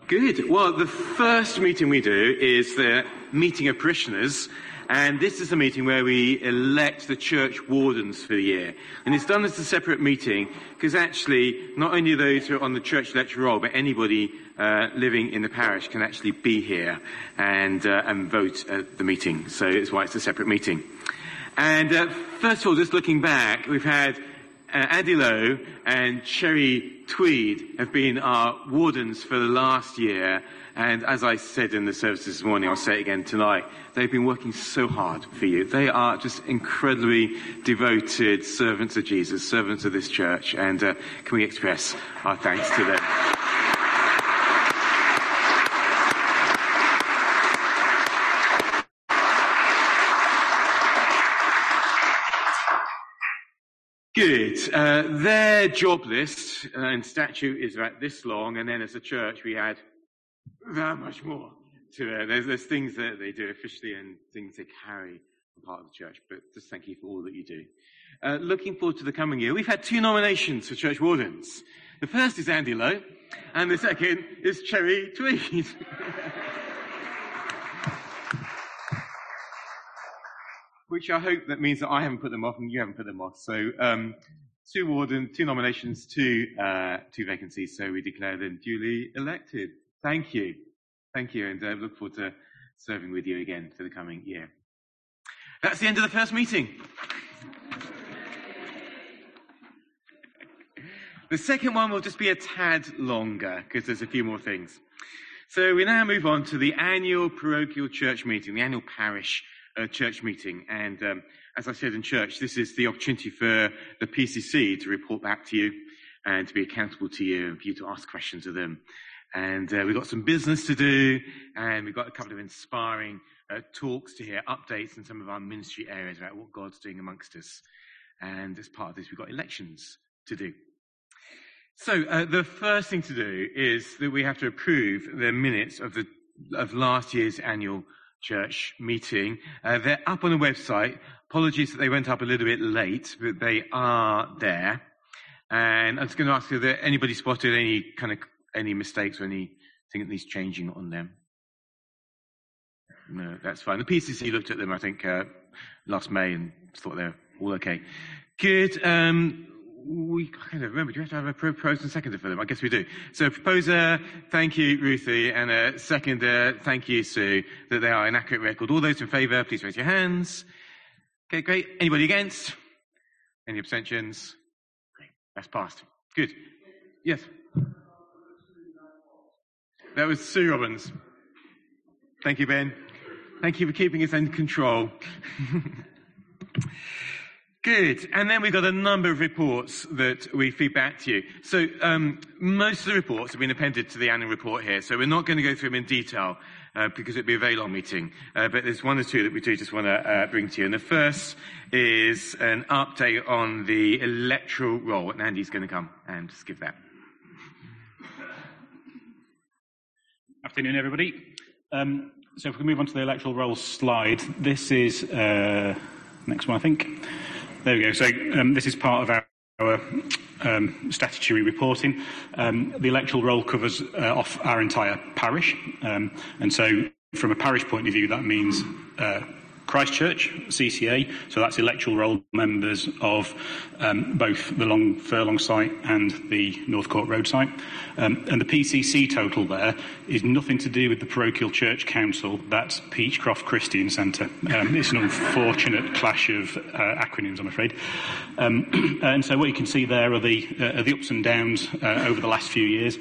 Good. Well, the first meeting we do is the meeting of parishioners, and this is a meeting where we elect the church wardens for the year. And it's done as a separate meeting because actually not only those who are on the church electoral roll, but anybody living in the parish can actually be here and vote at the meeting. So it's why it's a separate meeting. And first of all, just looking back, we've had Andy Lowe and Cherry Tweed have been our wardens for the last year, and as I said in the service this morning, I'll say it again tonight, they've been working so hard for you. They are just incredibly devoted servants of Jesus, servants of this church, and can we express our thanks to them. Good. Their job list and statute is about this long, and then as a church we add that much more to it. There's things that they do officially and things they carry as part of the church, but just thank you for all that you do. Looking forward to the coming year, we've had 2 nominations for church wardens. The first is Andy Lowe, and the second is Cherry Tweed. Which I hope that means that I haven't put them off and you haven't put them off. So 2 wardens, 2 nominations, 2 vacancies. So we declare them duly elected. Thank you. Thank you. And look forward to serving with you again for the coming year. That's the end of the first meeting. The second one will just be a tad longer because there's a few more things. So we now move on to the annual parochial church meeting, the annual parish church meeting. And as I said in church, this is the opportunity for the PCC to report back to you and to be accountable to you and for you to ask questions of them. And we've got some business to do, and we've got a couple of inspiring talks to hear, updates in some of our ministry areas about what God's doing amongst us. And as part of this, we've got elections to do. So the first thing to do is that we have to approve the minutes of last year's annual church meeting. They're up on the website. Apologies that they went up a little bit late, but they are there. And I'm just going to ask you, that anybody spotted any mistakes or anything that needs changing on them? No, that's fine. The PCC looked at them, I think, last May and thought they're all okay. Good. I can't remember. Do you have to have a proposer and seconder for them? I guess we do. So proposer, thank you, Ruthie, and a seconder, thank you, Sue, that they are an accurate record. All those in favour, please raise your hands. Okay, great. Anybody against? Any abstentions? Great. That's passed. Good. Yes. That was Sue Robbins. Thank you, Ben. Thank you for keeping us in control. Good. And then we've got a number of reports that we feed back to you. So most of the reports have been appended to the annual report here, so we're not going to go through them in detail because it'd be a very long meeting. But there's 1 or 2 that we do just want to bring to you. And the first is an update on the electoral roll, and Andy's going to come and just give that. Afternoon, everybody. So if we move on to the electoral roll slide, this is next one, I think. There we go. So this is part of our statutory reporting. The electoral roll covers off our entire parish. And so from a parish point of view, that means Christchurch, CCA, so that's electoral roll members of both the Long Furlong site and the North Court Road site. And the PCC total there is nothing to do with the Parochial Church Council, that's Peachcroft Christian Centre. It's an unfortunate clash of acronyms, I'm afraid. And so what you can see there are the ups and downs over the last few years.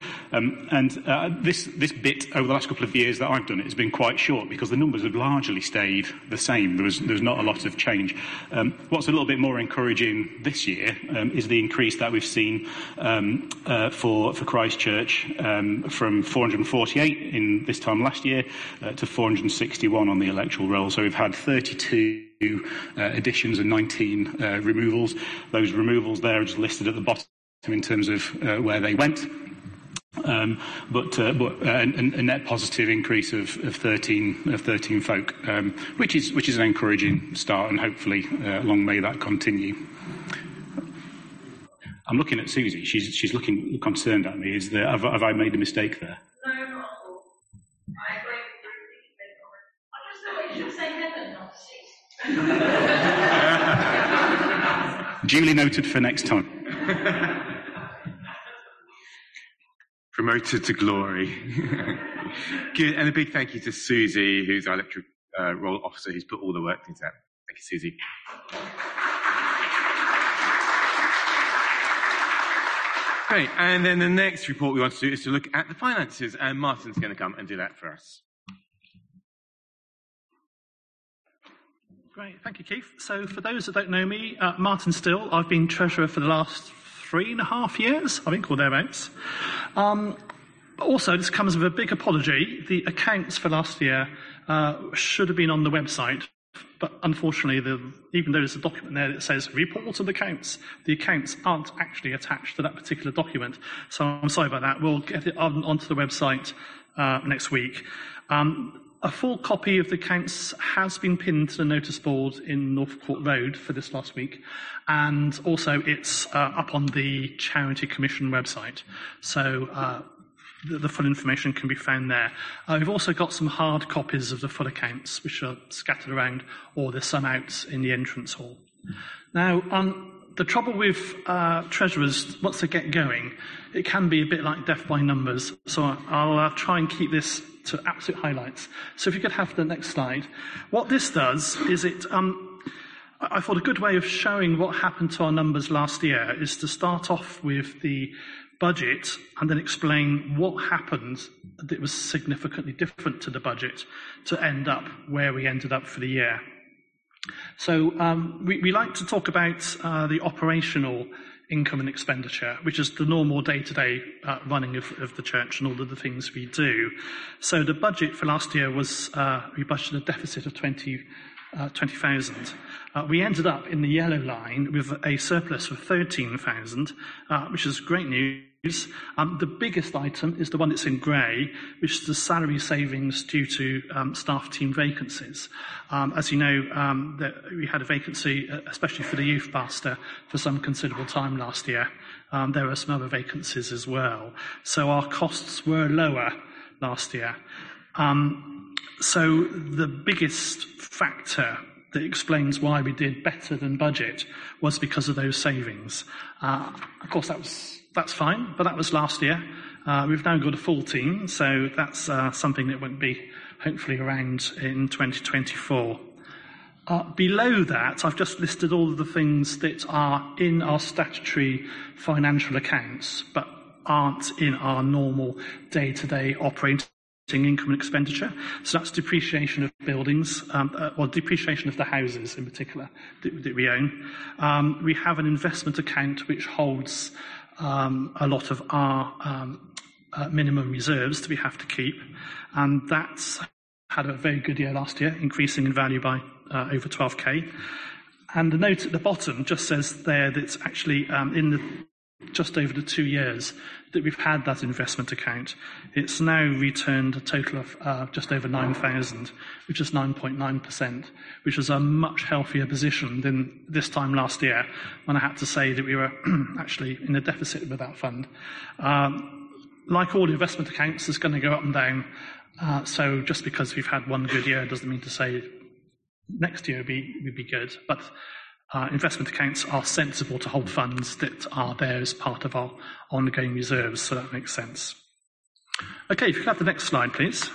This bit over the last couple of years that I've done it has been quite short because the numbers have largely stayed the same. There's not a lot of change. What's a little bit more encouraging this year is the increase that we've seen for Christchurch from 448 in this time last year to 461 on the electoral roll. So we've had 32 additions and 19 removals. Those removals there are just listed at the bottom in terms of where they went. But a net positive increase of 13 folk, which is an encouraging start, and hopefully long may that continue. I'm looking at Susie. She's looking concerned at me. Have I made a mistake there? No, Duly noted for next time. Promoted to glory. Good, and a big thank you to Susie, who's our electoral roll officer, who's put all the work into that. Thank you, Susie. Great, and then the next report we want to do is to look at the finances, and Martin's going to come and do that for us. Great, thank you, Keith. So for those that don't know me, Martin Still, I've been treasurer for the last 3.5 years, I think, or thereabouts. Also, this comes with a big apology. The accounts for last year should have been on the website, but unfortunately, even though there's a document there that says report of accounts, the accounts aren't actually attached to that particular document. So I'm sorry about that. We'll get it onto the website next week. A full copy of the accounts has been pinned to the notice board in North Court Road for this last week, and also it's up on the Charity Commission website. So the full information can be found there. We've also got some hard copies of the full accounts, which are scattered around, or there's some out in the entrance hall. Now, the trouble with treasurers, once they get going, it can be a bit like death by numbers. So I'll try and keep this to absolute highlights. So if you could have the next slide. What this does is I thought a good way of showing what happened to our numbers last year is to start off with the budget and then explain what happened that was significantly different to the budget to end up where we ended up for the year. So we like to talk about the operational income and expenditure, which is the normal day-to-day running of the church and all of the things we do. So the budget for last year was, we budgeted a deficit of 20,000. We ended up in the yellow line with a surplus of 13,000, which is great news. The biggest item is the one that's in grey, which is the salary savings due to staff team vacancies. As you know, we had a vacancy, especially for the youth pastor, for some considerable time last year. There were some other vacancies as well. So our costs were lower last year. So the biggest factor that explains why we did better than budget was because of those savings. Of course, that's fine, but that was last year. We've now got a full team, so that's something that won't be hopefully around in 2024. Below that, I've just listed all of the things that are in our statutory financial accounts, but aren't in our normal day-to-day operating income and expenditure. So that's depreciation of buildings, or depreciation of the houses in particular that we own. We have an investment account which holds a lot of our minimum reserves that we have to keep, and that's had a very good year last year, increasing in value by over 12k. And the note at the bottom just says there that it's actually just over the 2 years that we've had that investment account, it's now returned a total of just over 9,000, which is 9.9%, which is a much healthier position than this time last year, when I had to say that we were actually in a deficit with that fund. Like all investment accounts, it's going to go up and down. So just because we've had one good year doesn't mean to say next year would be good. But investment accounts are sensible to hold funds that are there as part of our ongoing reserves, so that makes sense. Okay, if you could have the next slide, please.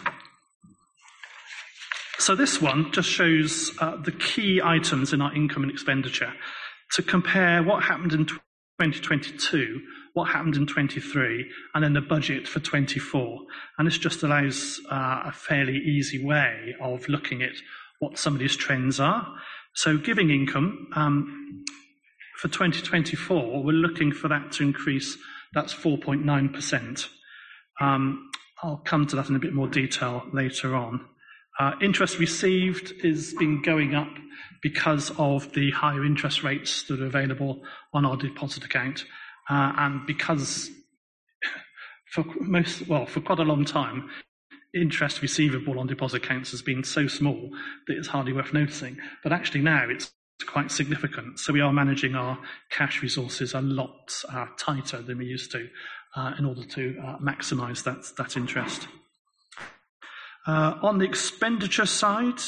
So this one just shows the key items in our income and expenditure to compare what happened in 2022, what happened in 23, and then the budget for 24. And this just allows a fairly easy way of looking at what some of these trends are. So giving income, for 2024, we're looking for that to increase. That's 4.9%. I'll come to that in a bit more detail later on. Interest received has been going up because of the higher interest rates that are available on our deposit account, and because for quite a long time, interest receivable on deposit accounts has been so small that it's hardly worth noticing. But actually now it's quite significant. So we are managing our cash resources a lot tighter than we used to in order to maximise that interest. On the expenditure side,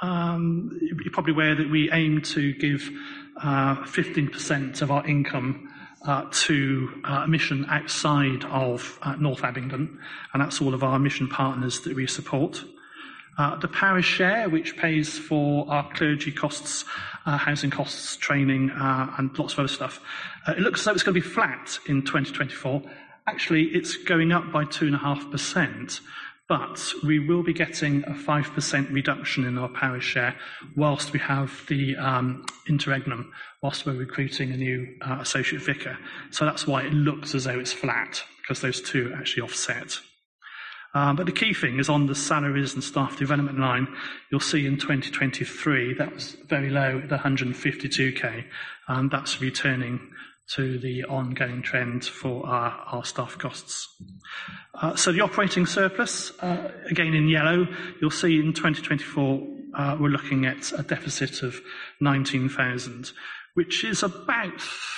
you're probably aware that we aim to give 15% of our income to a mission outside of North Abingdon, and that's all of our mission partners that we support. The parish share, which pays for our clergy costs, housing costs, training, and lots of other stuff, it looks as though it's going to be flat in 2024. Actually, it's going up by 2.5%, but we will be getting a 5% reduction in our parish share whilst we have the interregnum, whilst we're recruiting a new associate vicar. So that's why it looks as though it's flat, because those two actually offset. But the key thing is on the salaries and staff development line, you'll see in 2023 that was very low at 152k, and that's returning to the ongoing trend for our staff costs. So the operating surplus, again in yellow, you'll see in 2024 we're looking at a deficit of 19,000, which is about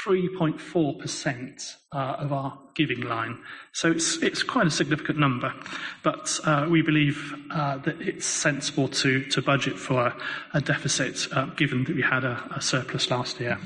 3.4% of our giving line. So it's quite a significant number, but we believe that it's sensible to budget for a deficit, given that we had a surplus last year.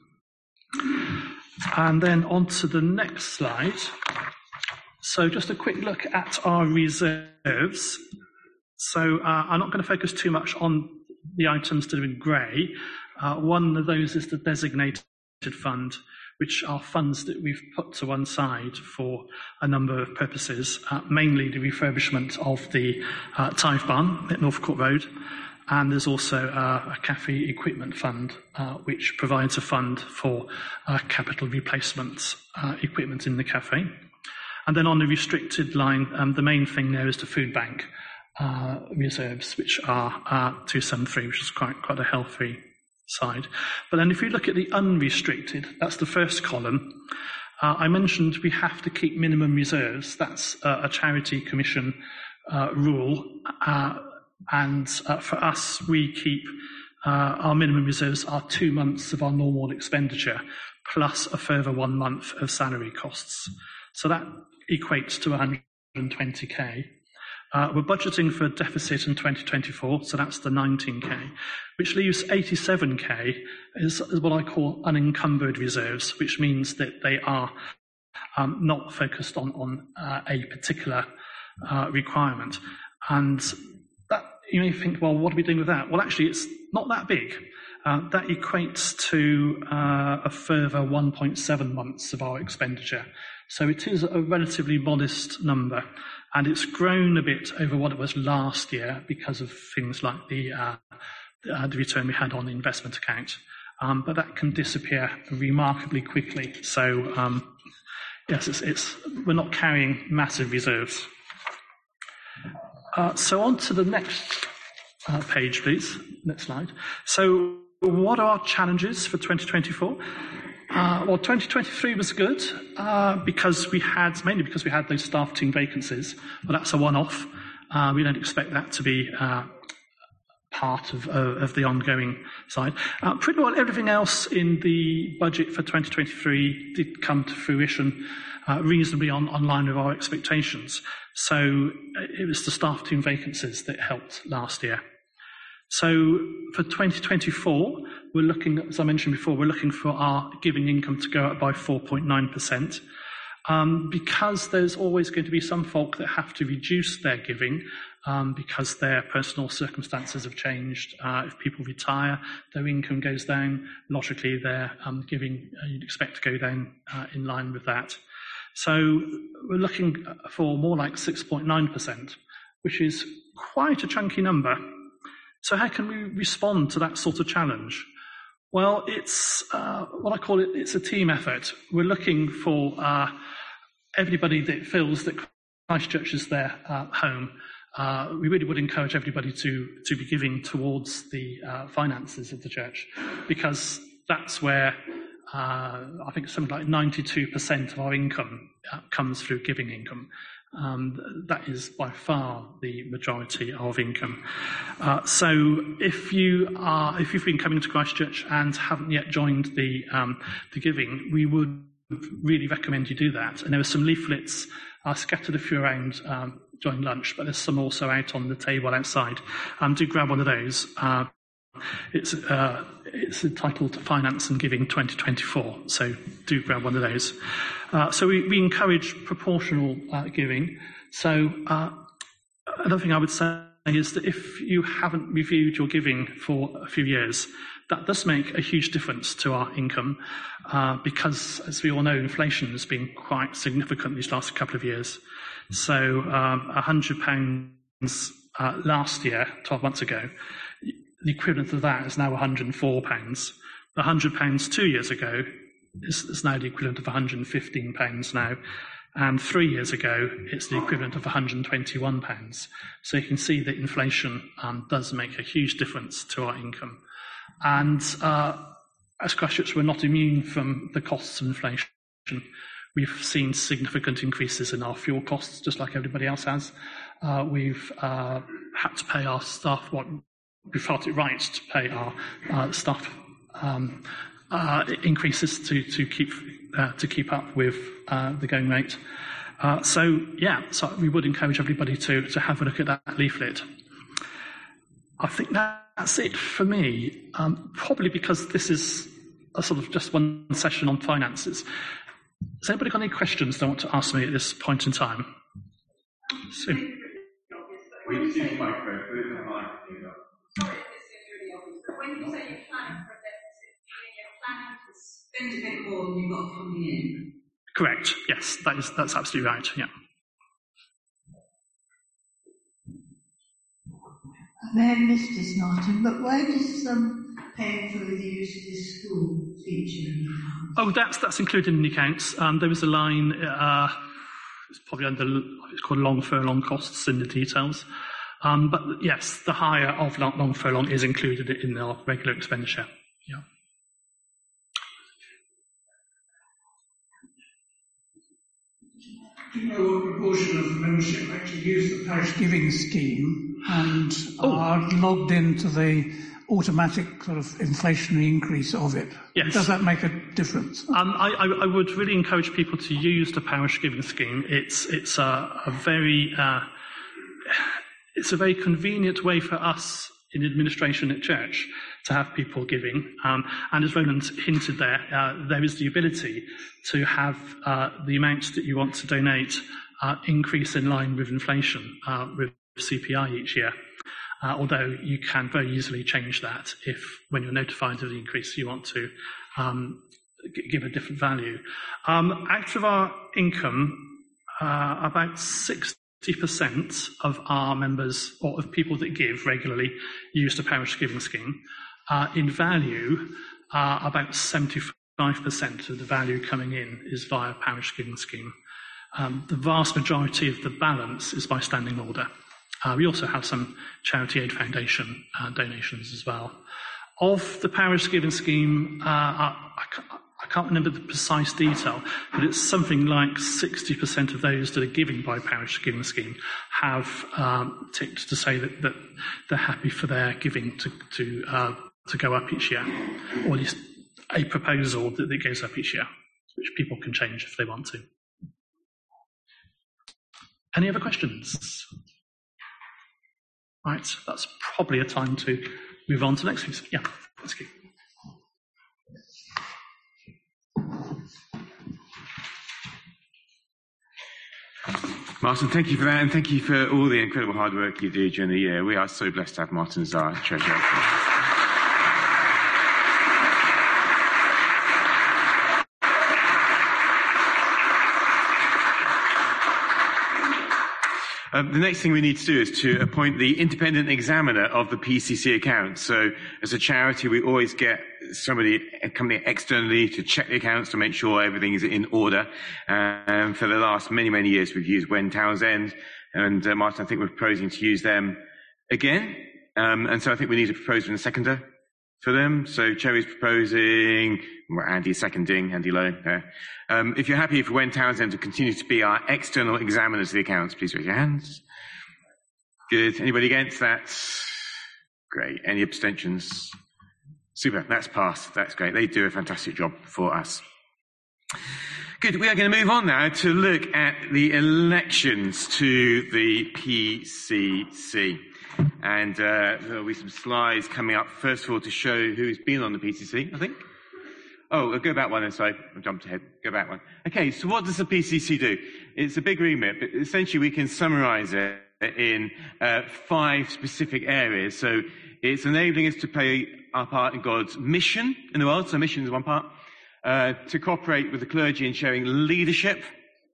And then on to the next slide. So just a quick look at our reserves. So I'm not going to focus too much on the items that are in grey. One of those is the designated fund, which are funds that we've put to one side for a number of purposes, mainly the refurbishment of the Tithe Barn at North Court Road. And there's also a cafe equipment fund, which provides a fund for capital replacement equipment in the cafe. And then on the restricted line, the main thing there is the food bank reserves, which are 273, which is quite a healthy side. But then if you look at the unrestricted, that's the first column. I mentioned we have to keep minimum reserves. That's a charity commission rule. And for us, we keep our minimum reserves are 2 months of our normal expenditure, plus a further 1 month of salary costs. So that equates to 120k. We're budgeting for a deficit in 2024, so that's the 19k, which leaves 87k is what I call unencumbered reserves, which means that they are not focused on a particular requirement. And that, you may think, well, what are we doing with that? Well, actually, it's not that big. That equates to a further 1.7 months of our expenditure. So it is a relatively modest number, and it's grown a bit over what it was last year because of things like the return we had on the investment account. But that can disappear remarkably quickly. So yes, we're not carrying massive reserves. So on to the next page, please. Next slide. So what are our challenges for 2024? Well, 2023 was good mainly because we had those staff team vacancies, but that's a one-off. We don't expect that to be part of the ongoing side. Pretty well everything else in the budget for 2023 did come to fruition reasonably on line with our expectations. So it was the staff team vacancies that helped last year. So for 2024, we're looking, as I mentioned before, we're looking for our giving income to go up by 4.9%. Because there's always going to be some folk that have to reduce their giving because their personal circumstances have changed. If people retire, their income goes down. Logically, their giving you'd expect to go down in line with that. So we're looking for more like 6.9%, which is quite a chunky number. So how can we respond to that sort of challenge? Well, it's what I call it, it's a team effort. We're looking for everybody that feels that Christchurch is their home. We really would encourage everybody to be giving towards the finances of the church, because that's where I think something like 92% of our income comes through giving income. That is by far the majority of income. So if you've been coming to Christchurch and haven't yet joined the giving, we would really recommend you do that. And there are some leaflets scattered a few around during lunch, but there's some also out on the table outside. Do grab one of those. It's entitled Finance and Giving 2024, so do grab one of those. So we encourage proportional giving. So another thing I would say is that if you haven't reviewed your giving for a few years, that does make a huge difference to our income because, as we all know, inflation has been quite significant these last couple of years. So £100 last year, 12 months ago, the equivalent of that is now £104. The £100 2 years ago is now the equivalent of £115 now. And 3 years ago, it's the equivalent of £121. So you can see that inflation does make a huge difference to our income. And as Christchurch, we're not immune from the costs of inflation. We've seen significant increases in our fuel costs, just like everybody else has. We've had to pay our staff what we felt it right to pay our staff increases to keep up with the going rate. So we would encourage everybody to have a look at that leaflet. I think that's it for me, probably because this is a sort of just one session on finances. Has anybody got any questions they want to ask me at this point in time? Sue. We just use the microphone, put it in the mic. Sorry, this is really obvious, but when you say you're planning for a deficit, you're planning to spend a bit more than you've got coming in? Correct, yes, that's absolutely right, yeah. I may have missed this, Martin, but where does paying for the use of this school feature in the accounts? Oh, that's included in the accounts. There was a line, it's probably it's called long furlong costs in the details. But yes, the hire of long furlong is included in our regular expenditure. Yeah. Do you know what proportion of membership actually use the parish giving scheme and are logged into the automatic sort of inflationary increase of it? Yes. Does that make a difference? I would really encourage people to use the parish giving scheme. It's a very convenient way for us in administration at church to have people giving. And as Roland hinted there is the ability to have the amounts that you want to donate increase in line with inflation, with CPI each year. Although you can very easily change that if, when you're notified of the increase, you want to give a different value. Out of our income, about 60% of our members, or of people that give regularly, use the parish giving scheme. In value, about 75% of the value coming in is via parish giving scheme. The vast majority of the balance is by standing order. We also have some Charity Aid Foundation donations as well. Of the parish giving scheme, I can't remember the precise detail, but it's something like 60% of those that are giving by parish giving scheme have ticked to say that they're happy for their giving to go up each year, or at least a proposal that goes up each year, which people can change if they want to. Any other questions? Right, that's probably a time to move on to the next piece. Yeah, let's go. Martin, thank you for that, and thank you for all the incredible hard work you do during the year. We are so blessed to have Martin as our treasurer. The next thing we need to do is to appoint the independent examiner of the PCC accounts. So as a charity, we always get a company externally to check the accounts to make sure everything is in order. And for the last many, many years, we've used Wen Townsend. And Martin, I think we're proposing to use them again. And so I think we need a proposer and a seconder for them. So Cherry's proposing, Andy's seconding, Andy Lowe there. If you're happy for Wen Townsend to continue to be our external examiners of the accounts, please raise your hands. Good. Anybody against that? Great. Any abstentions? Super. That's passed. That's great. They do a fantastic job for us. Good. We are going to move on now to look at the elections to the PCC. And there'll be some slides coming up, first of all, to show who's been on the PCC, I think. Oh, go back one. Sorry, I jumped ahead. Go back one. Okay, so what does the PCC do? It's a big remit, but essentially we can summarize it in 5 specific areas. So it's enabling us to play our part in God's mission in the world. So mission is one part. To cooperate with the clergy in sharing leadership.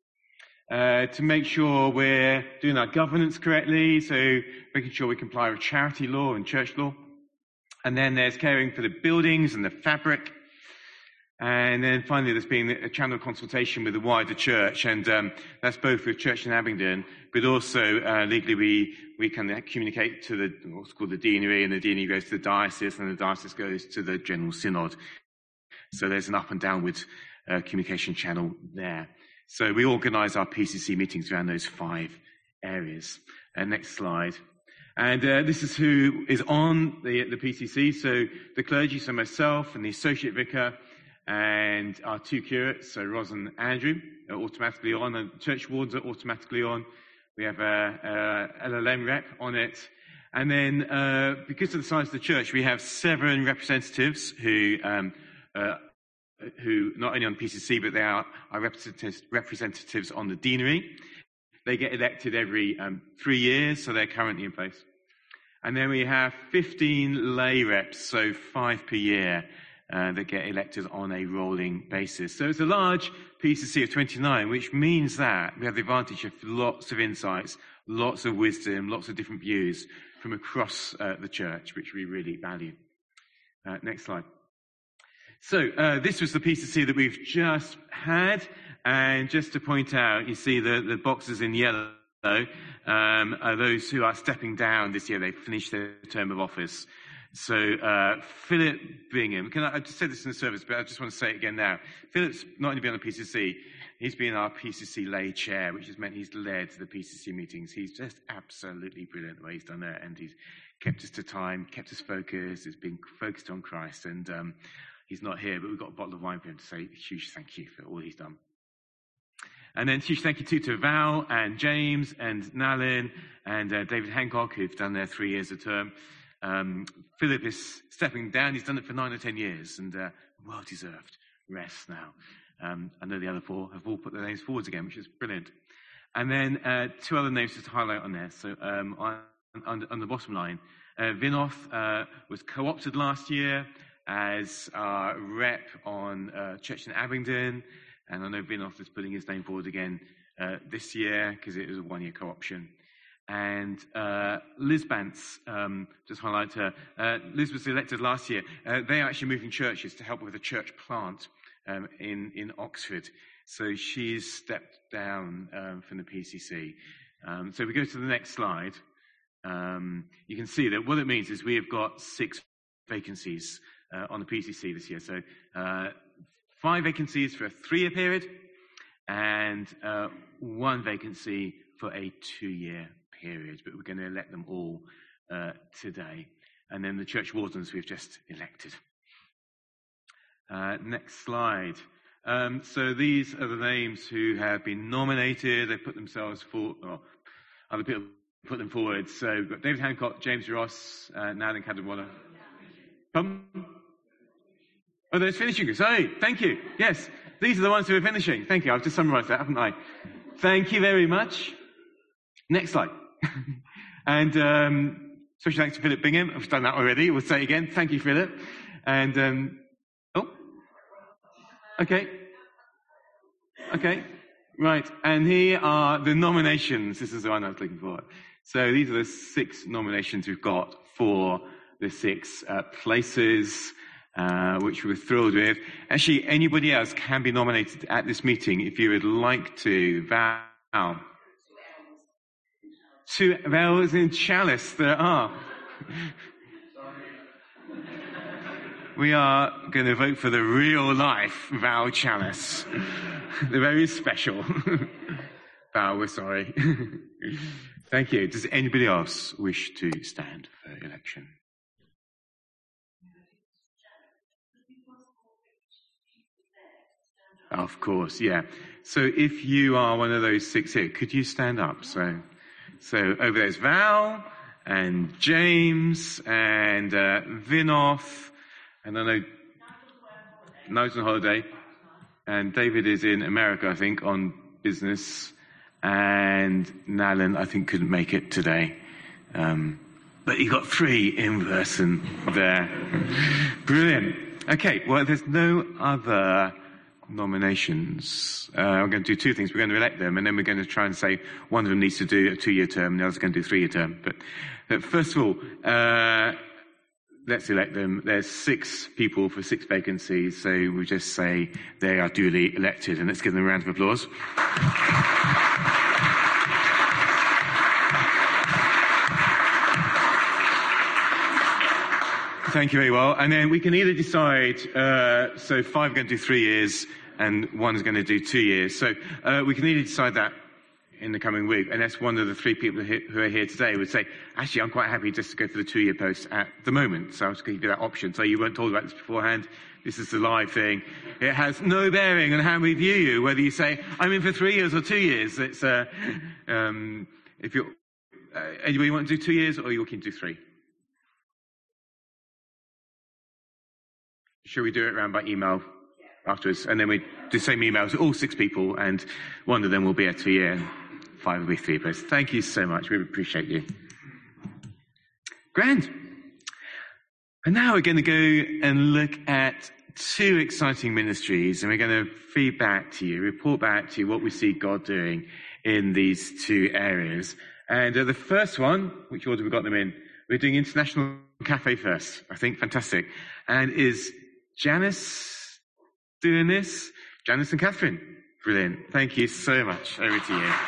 To make sure we're doing our governance correctly. So making sure we comply with charity law and church law. And then there's caring for the buildings and the fabric. And then finally, there's been a channel of consultation with the wider church, and that's both with Church in Abingdon, but also legally we can communicate to what's called the deanery, and the deanery goes to the diocese, and the diocese goes to the General Synod. So there's an up and downward communication channel there. So we organise our PCC meetings around those 5 areas. Next slide. And this is who is on the PCC. So the clergy, so myself and the associate vicar, and our 2 curates, so Ros and Andrew, are automatically on, and church wardens are automatically on. We have a LLM rep on it. And then, because of the size of the church, we have 7 representatives who not only on PCC, but they are representatives on the deanery. They get elected every 3 years, so they're currently in place. And then we have 15 lay reps, so 5 per year, that get elected on a rolling basis. So it's a large PCC of 29, which means that we have the advantage of lots of insights, lots of wisdom, lots of different views from across the church, which we really value. Next slide. So this was the PCC that we've just had, and just to point out, you see the boxes in yellow are those who are stepping down this year. They've finished their term of office. So Philip Bingham, I just said this in the service, but I just want to say it again now. Philip's not only been on the PCC, he's been our PCC lay chair, which has meant he's led the PCC meetings. He's just absolutely brilliant the way he's done that, and he's kept us to time, kept us focused, he's been focused on Christ, and he's not here, but we've got a bottle of wine for him to say a huge thank you for all he's done. And then huge thank you to Val and James and Nalin and David Hancock, who've done their 3 years of term. Philip is stepping down. He's done it for 9 or 10 years, and well-deserved rest now. I know the other 4 have all put their names forwards again, which is brilliant. And then 2 other names just to highlight on there. So on the bottom line, Vinoth was co-opted last year as our rep on Church in Abingdon, and I know Vinoth is putting his name forward again this year because it was a 1-year co-option. And Liz Bance, just highlight her. Liz was elected last year. They are actually moving churches to help with a church plant in Oxford. So she's stepped down from the PCC. So if we go to the next slide, you can see that what it means is we have got 6 vacancies on the PCC this year. So 5 vacancies for a 3-year period and 1 vacancy for a 2-year period, but we're going to elect them all today. And then the church wardens we've just elected. Next slide. So these are the names who have been nominated. They put themselves forward, or other people put them forward. So we've got David Hancock, James Ross, Nalin Cadwallader. Oh, there's finishing. Sorry, thank you. Yes, these are the ones who are finishing. Thank you. I've just summarised that, haven't I? Thank you very much. Next slide. And special thanks to Philip Bingham. I've done that already. We'll say it again. Thank you, Philip. And okay, right. And here are the nominations. This is the one I was looking for. So these are the 6 nominations we've got for the 6 places, which we're thrilled with. Actually, anybody else can be nominated at this meeting if you would like to. Val. 2 Vals in Chalice, there are. We are going to vote for the real life Val Chalice. The very special. Val, we're sorry. Thank you. Does anybody else wish to stand for election? Of course, yeah. So if you are one of those 6 here, could you stand up? So over there's Val and James and Vinoth, and I know Nigel's on holiday, and David is in America, I think, on business, and Nalan, I think, couldn't make it today. But you got 3 in person there. Brilliant. Okay, well, there's no other nominations. I'm going to do 2 things. We're going to elect them, and then we're going to try and say one of them needs to do a 2-year term, and the other's going to do a 3-year term. But first of all, let's elect them. There's 6 people for 6 vacancies, so we just say they are duly elected, and let's give them a round of applause. Thank you very well. And then we can either decide, so 5 are going to do 3 years and 1 is going to do 2 years. So we can either decide that in the coming week, unless one of the 3 people who are here today would say, actually, I'm quite happy just to go for the 2-year post at the moment. So I was going to give you that option. So you weren't told about this beforehand. This is the live thing. It has no bearing on how we view you, whether you say, I'm in for 3 years or 2 years. It's, if you're, anyway, you want to do 2 years, or are you looking to do 3? Should we do it around by email afterwards? And then we do the same email to all 6 people, and one of them will be a 2-year, and 5 will be 3 years. Thank you so much. We appreciate you. Grand. And now we're going to go and look at 2 exciting ministries, and we're going to feed back to you, report back to you what we see God doing in these 2 areas. And the first one, which order we got them in, we're doing International Cafe first. I think fantastic. And is Janice doing this? Janice and Catherine. Brilliant. Thank you so much. Over to you.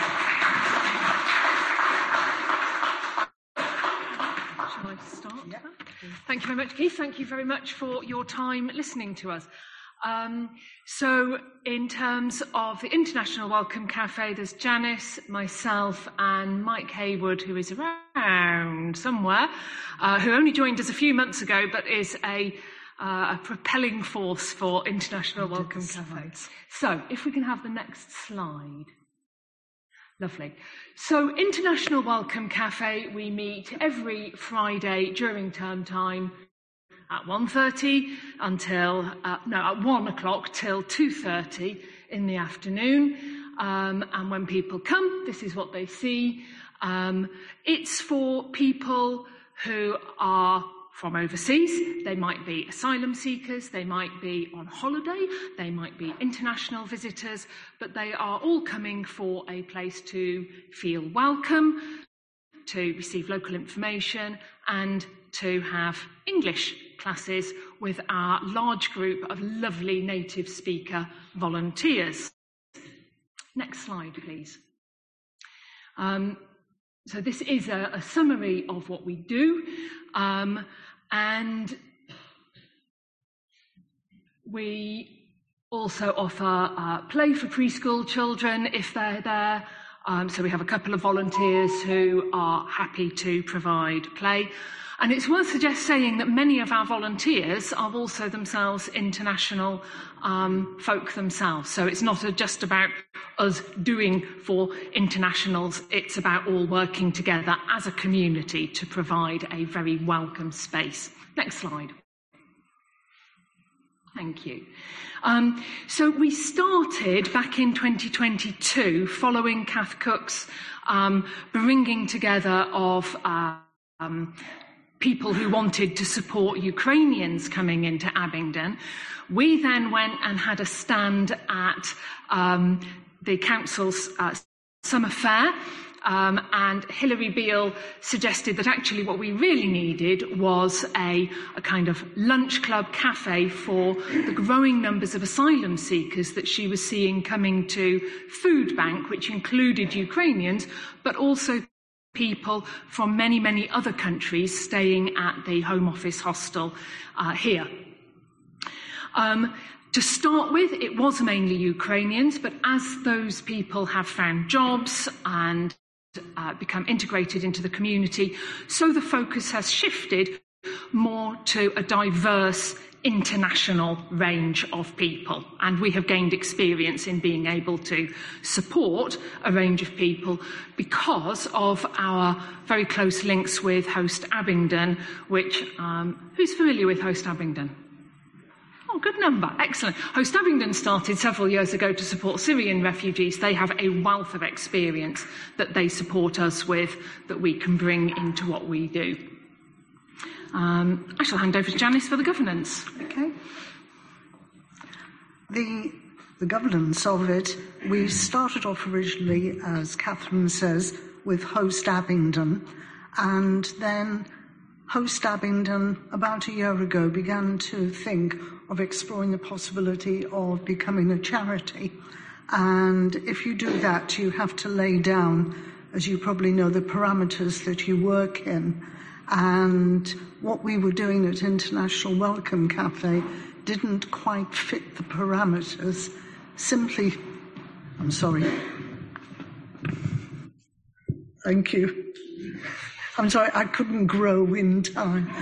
Shall I start? Yeah. Thank you very much, Keith. Thank you very much for your time listening to us. So in terms of the International Welcome Cafe, there's Janice, myself, and Mike Hayward, who is around somewhere, who only joined us a few months ago, but is a propelling force for International Welcome Cafe. So if we can have the next slide. Lovely. So International Welcome Cafe, we meet every Friday during term time at 1:30 until, at 1 o'clock till 2:30 in the afternoon. And when people come, this is what they see. It's for people who are from overseas. They might be asylum seekers, they might be on holiday, they might be international visitors, but they are all coming for a place to feel welcome, to receive local information, and to have English classes with our large group of lovely native speaker volunteers. Next slide, please. So this is a summary of what we do. And we also offer play for preschool children if they're there. So we have a couple of volunteers who are happy to provide play. And it's worth saying that many of our volunteers are also themselves international folk themselves. So it's not just about us doing for internationals, it's about all working together as a community to provide a very welcome space. Next slide. Thank you. So we started back in 2022 following Kath Cook's bringing together of people who wanted to support Ukrainians coming into Abingdon. We then went and had a stand at the council's summer fair, and Hilary Beale suggested that actually what we really needed was a kind of lunch club cafe for the growing numbers of asylum seekers that she was seeing coming to Food Bank, which included Ukrainians, but also people from many, many other countries staying at the Home Office hostel here. To start with, it was mainly Ukrainians, but as those people have found jobs and become integrated into the community, so the focus has shifted more to a diverse international range of people, and we have gained experience in being able to support a range of people because of our very close links with Host Abingdon, which, who's familiar with Host Abingdon? Oh, good number. Excellent. Host Abingdon started several years ago to support Syrian refugees. They have a wealth of experience that they support us with that we can bring into what we do. I shall hand over to Janice for the governance. Okay. The governance of it, we started off originally, as Catherine says, with Host Abingdon, and then Host Abingdon, about a year ago, began to think of exploring the possibility of becoming a charity. And if you do that, you have to lay down, as you probably know, the parameters that you work in. And what we were doing at International Welcome Cafe didn't quite fit the parameters. Simply, I'm sorry. Thank you. I'm sorry, I couldn't grow in time.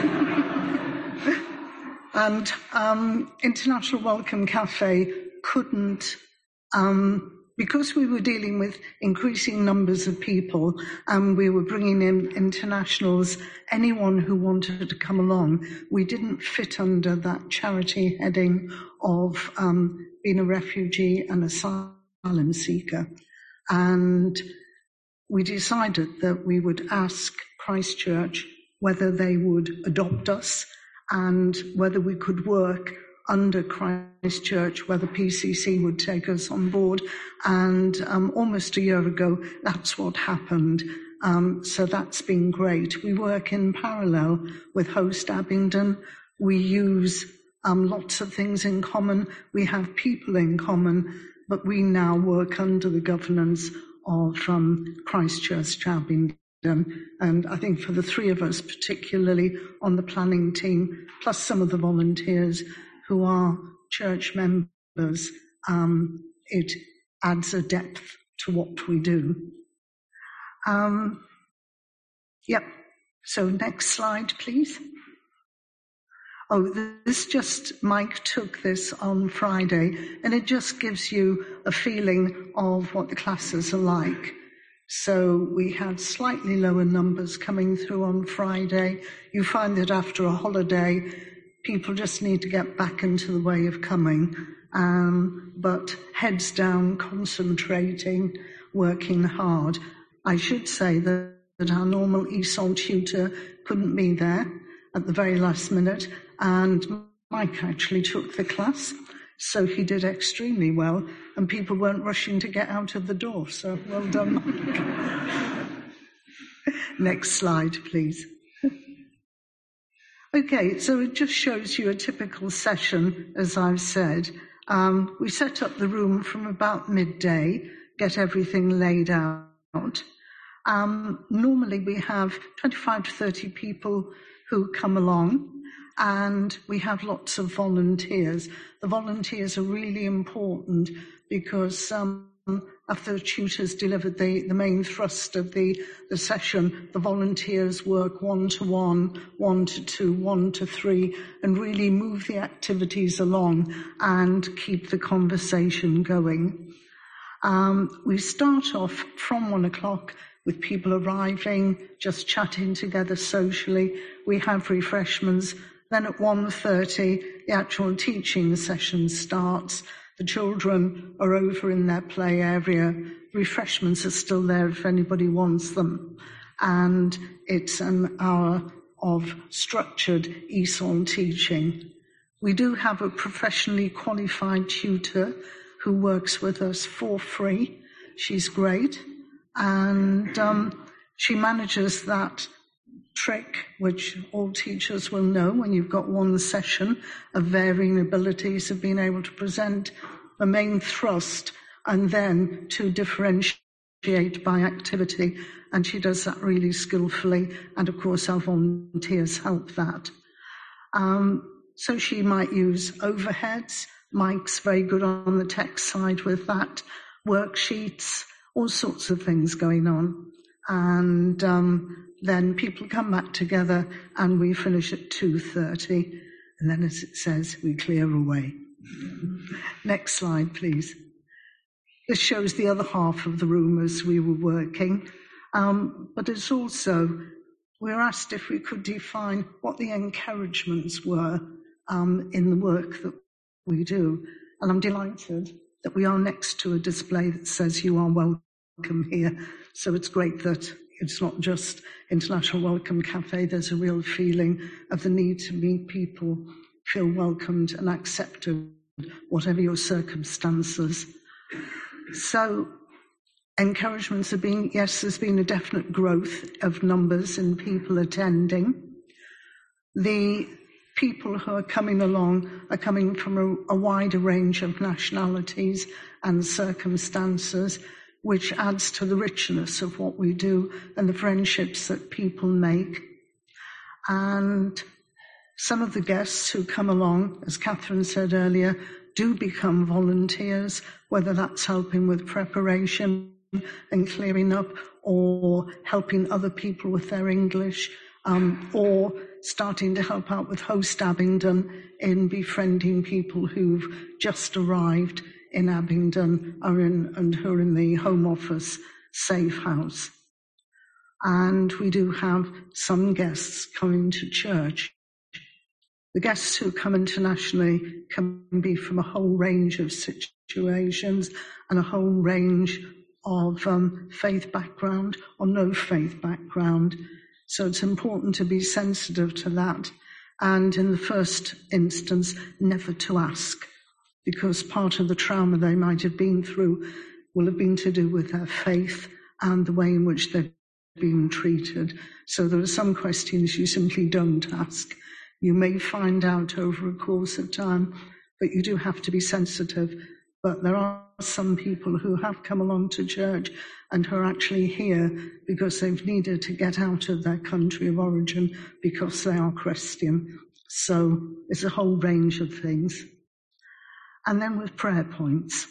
And International Welcome Cafe couldn't, because we were dealing with increasing numbers of people and we were bringing in internationals, anyone who wanted to come along, we didn't fit under that charity heading of being a refugee and asylum seeker. And we decided that we would ask Christchurch whether they would adopt us and whether we could work under Christchurch, whether PCC would take us on board. And almost a year ago, that's what happened. So that's been great. We work in parallel with Host Abingdon. We use lots of things in common. We have people in common, but we now work under the governance of Christchurch Abingdon. And I think for the three of us, particularly on the planning team, plus some of the volunteers who are church members, it adds a depth to what we do. Yep, so next slide, please. Oh, this just, Mike took this on Friday, and it just gives you a feeling of what the classes are like. So we had slightly lower numbers coming through on Friday. You find that after a holiday, people just need to get back into the way of coming, but heads down, concentrating, working hard. I should say that our normal ESOL tutor couldn't be there at the very last minute, and Mike actually took the class, so he did extremely well, and people weren't rushing to get out of the door, so well done, Mike. Next slide, please. Okay, so it just shows you a typical session, as I've said. We set up the room from about midday, get everything laid out. Normally we have 25 to 30 people who come along, and we have lots of volunteers. The volunteers are really important because after the tutors delivered the main thrust of the session, the volunteers work 1-to-1, 1-to-2, 1-to-3, and really move the activities along and keep the conversation going. We start off from 1 o'clock with people arriving, just chatting together socially. We have refreshments. Then at 1:30, the actual teaching session starts. The children are over in their play area. Refreshments are still there if anybody wants them. And it's an hour of structured ESOL teaching. We do have a professionally qualified tutor who works with us for free. She's great. And she manages that trick, which all teachers will know when you've got one session of varying abilities of being able to present the main thrust and then to differentiate by activity. And she does that really skillfully. And of course, our volunteers help that. So she might use overheads. Mike's very good on the tech side with that. Worksheets, all sorts of things going on. And then people come back together and we finish at 2:30. And then, as it says, we clear away. Next slide, please. This shows the other half of the room as we were working. But it's also, we were asked if we could define what the encouragements were in the work that we do. And I'm delighted that we are next to a display that says you are welcome here. So it's great that it's not just International Welcome Cafe. There's a real feeling of the need to meet people, feel welcomed and accepted, whatever your circumstances. So encouragements have been, yes, there's been a definite growth of numbers in people attending. The people who are coming along are coming from a wider range of nationalities and circumstances, which adds to the richness of what we do and the friendships that people make. And some of the guests who come along, as Catherine said earlier, do become volunteers, whether that's helping with preparation and clearing up, or helping other people with their English, or starting to help out with Host Abingdon in befriending people who've just arrived in Abingdon and who are in the Home Office safe house. And we do have some guests coming to church. The guests who come internationally can be from a whole range of situations and a whole range of faith background or no faith background. So it's important to be sensitive to that. And in the first instance, never to ask, because part of the trauma they might have been through will have been to do with their faith and the way in which they've been treated. So there are some questions you simply don't ask. You may find out over a course of time, but you do have to be sensitive. But there are some people who have come along to church and who are actually here because they've needed to get out of their country of origin because they are Christian. So it's a whole range of things. And then with prayer points,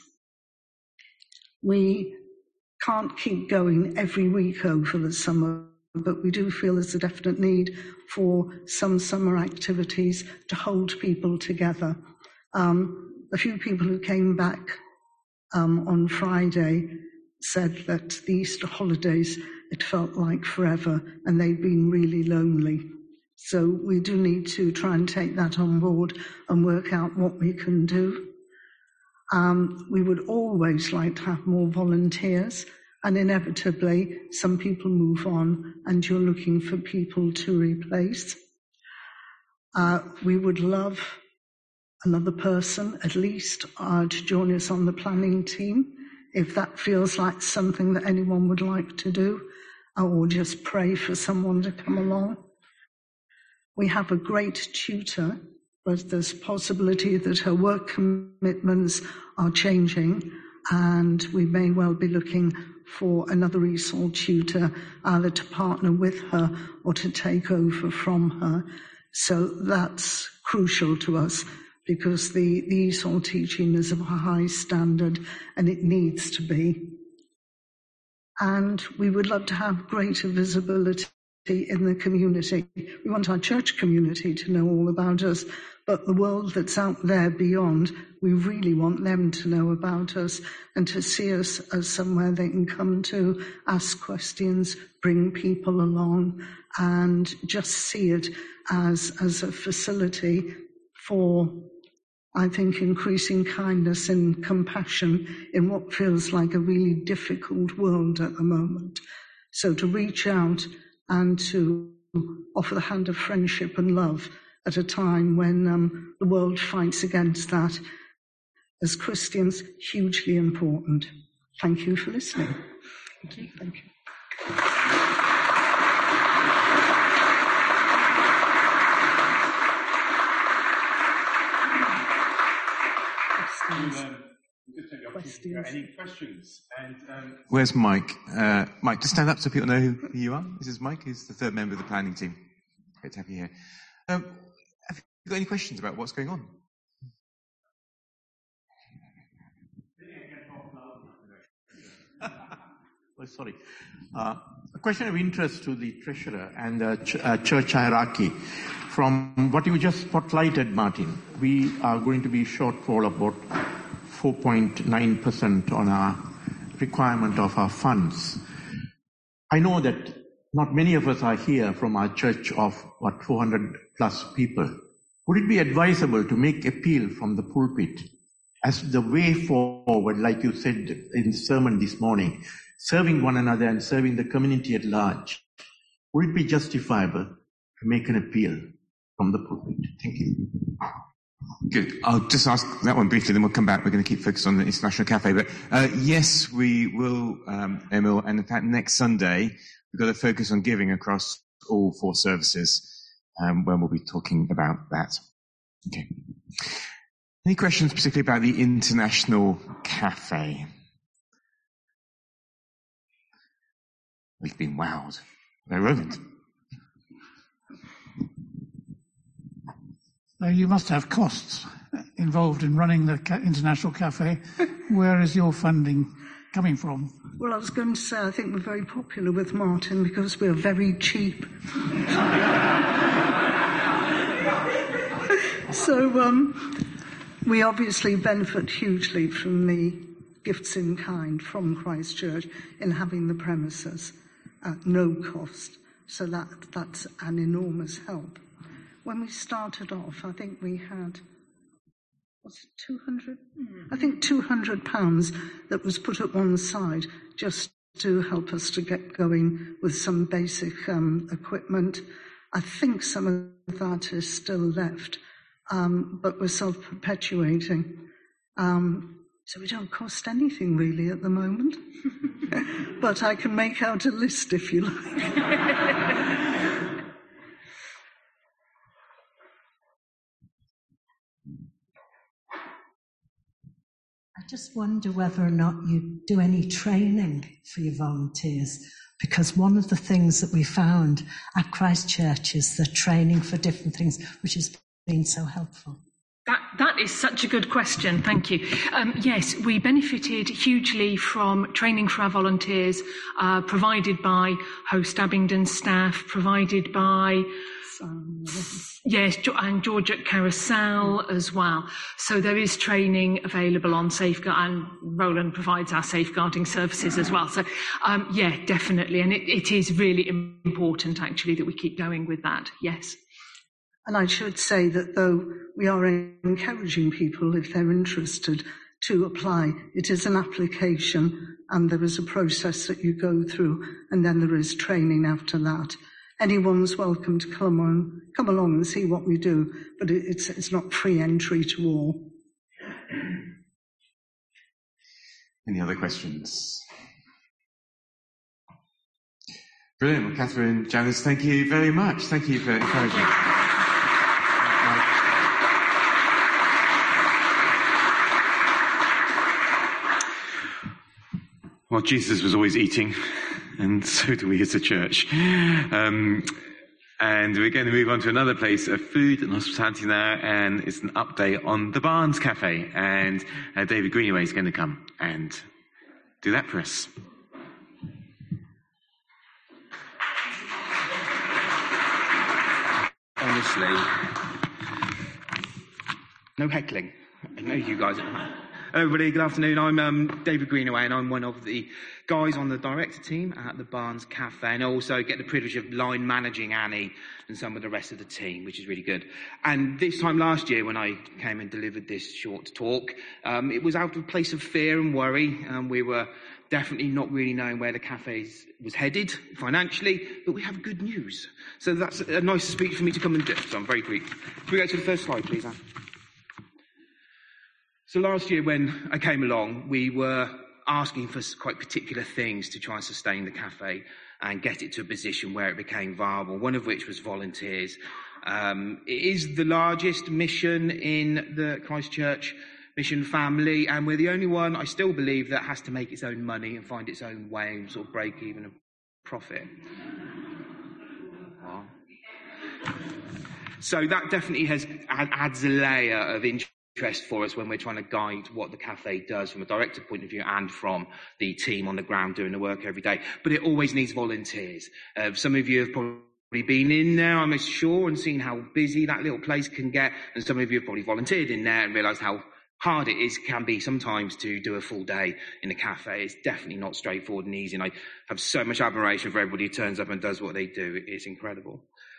we can't keep going every week over the summer, but we do feel there's a definite need for some summer activities to hold people together. A few people who came back on Friday said that the Easter holidays, it felt like forever, and they'd been really lonely. So we do need to try and take that on board and work out what we can do. We would always like to have more volunteers, and inevitably some people move on and you're looking for people to replace. We would love another person at least to join us on the planning team, if that feels like something that anyone would like to do, or just pray for someone to come along. We have a great tutor, but there's a possibility that her work commitments are changing, and we may well be looking for another ESOL tutor, either to partner with her or to take over from her. So that's crucial to us, because the ESOL teaching is of a high standard and it needs to be. And we would love to have greater visibility in the community. We want our church community to know all about us, but the world that's out there beyond, we really want them to know about us and to see us as somewhere they can come to, ask questions, bring people along, and just see it as a facility for, I think, increasing kindness and compassion in what feels like a really difficult world at the moment. So to reach out and to offer the hand of friendship and love at a time when the world fights against that, as Christians, hugely important. Thank you for listening. Thank you. Thank you. Questions. Any questions? And where's Mike? Mike, just stand up so people know who you are. This is Mike, who's the third member of the planning team. Great to have you here. Have you got any questions about what's going on? Sorry. A question of interest to the treasurer and the church hierarchy. From what you just spotlighted, Martin, we are going to be shortfall of about 4.9% on our requirement of our funds. I know that not many of us are here from our church of, 400 plus people. Would it be advisable to make appeal from the pulpit as the way forward, like you said in the sermon this morning, serving one another and serving the community at large? Would it be justifiable to make an appeal from the pulpit? Thank you. Good. I'll just ask that one briefly, then we'll come back. We're going to keep focused on the International Cafe. But yes, we will, Emil. And in fact, next Sunday, we've got to focus on giving across all 4 services when we'll be talking about that. Okay. Any questions particularly about the International Cafe? We've been wowed. Very relevant. You must have costs involved in running the International Cafe. Where is your funding coming from? Well, I was going to say, I think we're very popular with Martin because we're very cheap. So we obviously benefit hugely from the gifts in kind from Christchurch in having the premises at no cost. So that's an enormous help. When we started off, I think we had, was it 200? I think £200 that was put at one side just to help us to get going with some basic equipment. I think some of that is still left, but we're self-perpetuating. So we don't cost anything really at the moment. But I can make out a list if you like. I just wonder whether or not you do any training for your volunteers, because one of the things that we found at Christchurch is the training for different things, which has been so helpful. That is such a good question, thank you. Yes, we benefited hugely from training for our volunteers, provided by Host Abingdon staff, provided by yes, and George at Carousel as well. So there is training available on safeguard, and Roland provides our safeguarding services as well. So yeah, definitely, and it is really important actually that we keep going with that. Yes. And I should say that though we are encouraging people, if they're interested, to apply, it is an application and there is a process that you go through, and then there is training after that. Anyone's welcome to come along and see what we do, but it's not free entry to all. Any other questions? Brilliant. Well, Catherine, Janice, thank you very much. Thank you for encouraging. Well, Jesus was always eating, and so do we as a church. And we're going to move on to another place of food and hospitality now, and it's an update on the Barnes Cafe. And David Greenaway is going to come and do that for us. Honestly, no heckling. I know you guys. Hello everybody, good afternoon. I'm David Greenaway and I'm one of the guys on the director team at the Barnes Cafe, and I also get the privilege of line managing Annie and some of the rest of the team, which is really good. And this time last year when I came and delivered this short talk, it was out of a place of fear and worry. We were definitely not really knowing where the cafe was headed financially, but we have good news. So that's a nice speech for me to come and do, so I'm very grateful. Can we go to the first slide, please, Anne? So last year when I came along, we were asking for quite particular things to try and sustain the cafe and get it to a position where it became viable, one of which was volunteers. It is the largest mission in the Christchurch mission family, and we're the only one, I still believe, that has to make its own money and find its own way and sort of break even and profit. So that definitely adds a layer of interest interest for us when we're trying to guide what the cafe does from a director point of view and from the team on the ground doing the work every day. But it always needs volunteers. Some of you have probably been in there, I'm sure, and seen how busy that little place can get. And some of you have probably volunteered in there and realised how hard it can be sometimes to do a full day in a cafe. It's definitely not straightforward and easy. And I have so much admiration for everybody who turns up and does what they do. It's incredible.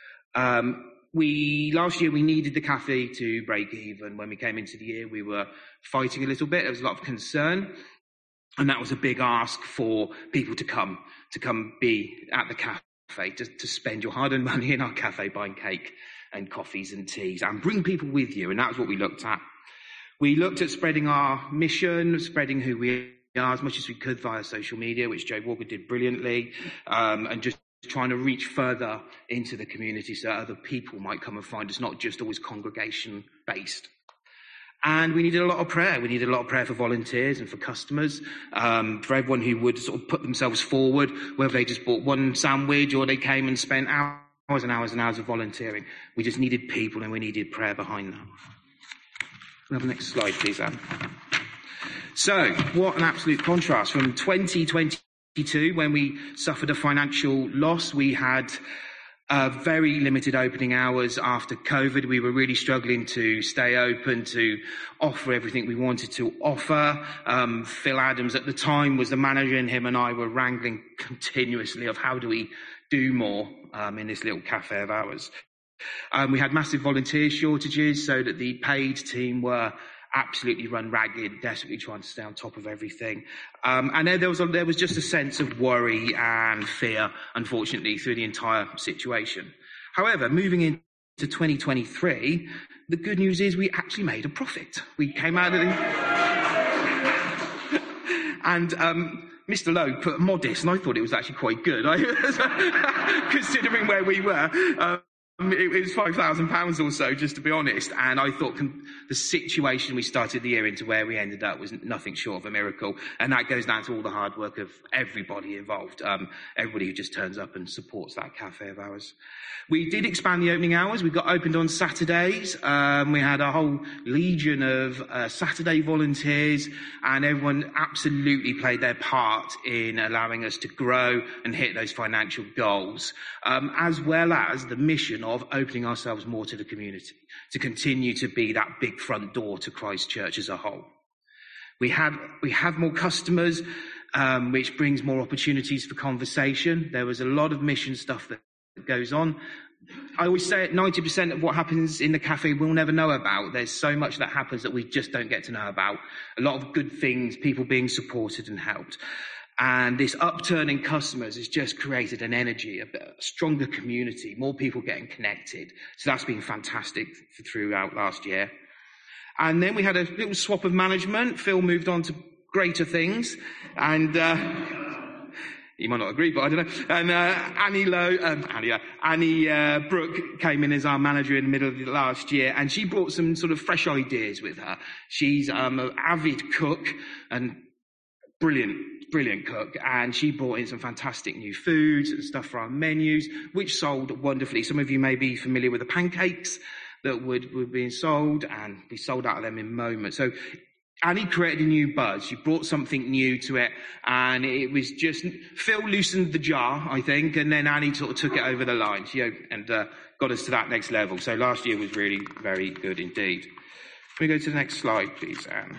Last year we needed the cafe to break even. When we came into the year, we were fighting a little bit. There was a lot of concern, and that was a big ask for people to come be at the cafe, to spend your hard-earned money in our cafe buying cake and coffees and teas, and bring people with you. And that was what we looked at. We looked at spreading our mission, spreading who we are as much as we could via social media, which Joe Walker did brilliantly, and just trying to reach further into the community so other people might come and find us, not just always congregation-based. And we needed a lot of prayer. We needed a lot of prayer for volunteers and for customers, for everyone who would sort of put themselves forward, whether they just bought one sandwich or they came and spent hours and hours and hours of volunteering. We just needed people, and we needed prayer behind that. We'll have the next slide, please, Anne. So, what an absolute contrast. From 2022, when we suffered a financial loss, we had very limited opening hours after COVID. We were really struggling to stay open, to offer everything we wanted to offer. Phil Adams at the time was the manager, and him and I were wrangling continuously of how do we do more in this little cafe of ours. We had massive volunteer shortages, so that the paid team were absolutely run ragged, desperately trying to stay on top of everything. And there was just a sense of worry and fear, unfortunately, through the entire situation. However, moving into 2023, the good news is we actually made a profit. We came out of it. And Mr. Lowe put modest, and I thought it was actually quite good, considering where we were. It was £5,000 or so, just to be honest, and I thought the situation we started the year into where we ended up was nothing short of a miracle, and that goes down to all the hard work of everybody involved, everybody who just turns up and supports that cafe of ours. We did expand the opening hours. We got opened on Saturdays. We had a whole legion of Saturday volunteers, and everyone absolutely played their part in allowing us to grow and hit those financial goals, as well as the mission of opening ourselves more to the community, to continue to be that big front door to Christ Church as a whole. We have more customers, which brings more opportunities for conversation. There was a lot of mission stuff that goes on. I always say 90% of what happens in the cafe we'll never know about. There's so much that happens that we just don't get to know about. A lot of good things, people being supported and helped. And this upturn in customers has just created an energy, a stronger community, more people getting connected. So that's been fantastic throughout last year. And then we had a little swap of management. Phil moved on to greater things. And you might not agree, but I don't know. And Annie Brooke came in as our manager in the middle of the last year, and she brought some sort of fresh ideas with her. She's an avid cook and brilliant cook, and she brought in some fantastic new foods and stuff for our menus, which sold wonderfully. Some of you may be familiar with the pancakes that were being sold, and we sold out of them in moments. So Annie created a new buzz. She brought something new to it, and it was just Phil loosened the jar, I think, and then Annie sort of took it over the line, and got us to that next level. So last year was really very good indeed. Can we go to the next slide, please, Anne?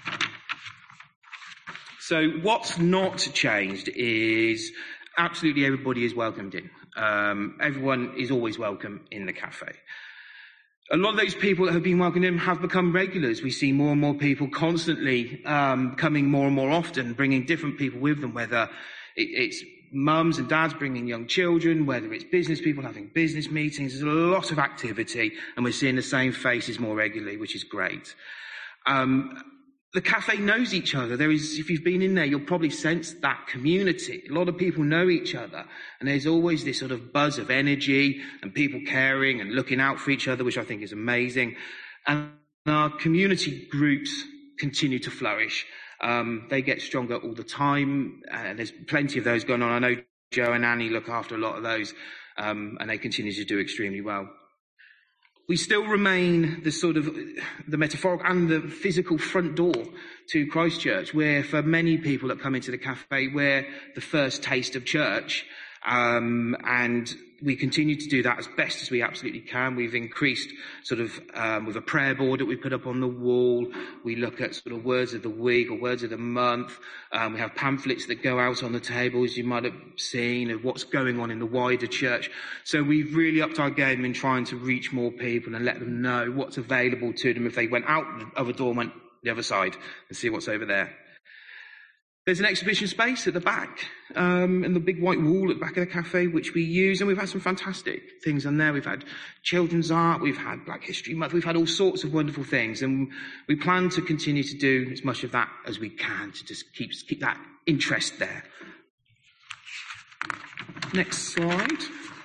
So what's not changed is absolutely everybody is welcomed in. Everyone is always welcome in the cafe. A lot of those people that have been welcomed in have become regulars. We see more and more people constantly coming more and more often, bringing different people with them, whether it's mums and dads bringing young children, whether it's business people having business meetings. There's a lot of activity, and we're seeing the same faces more regularly, which is great. The cafe knows each other. If you've been in there, you'll probably sense that community. A lot of people know each other, and there's always this sort of buzz of energy and people caring and looking out for each other, which I think is amazing. And our community groups continue to flourish. They get stronger all the time. There's plenty of those going on. I know Joe and Annie look after a lot of those, and they continue to do extremely well. we still remain the sort of the metaphorical and the physical front door to Christchurch, where for many people that come into the cafe, we're the first taste of church. And we continue to do that as best as we absolutely can. We've increased sort of with a prayer board that we put up on the wall. We look at sort of words of the week or words of the month. We have pamphlets that go out on the tables, you might have seen, of what's going on in the wider church. So we've really upped our game in trying to reach more people and let them know what's available to them if they went out of a door and went the other side and see what's over there. There's an exhibition space at the back, and the big white wall at the back of the cafe, which we use, and we've had some fantastic things on there. We've had children's art, we've had Black History Month, we've had all sorts of wonderful things, and we plan to continue to do as much of that as we can to just keep that interest there. Next slide.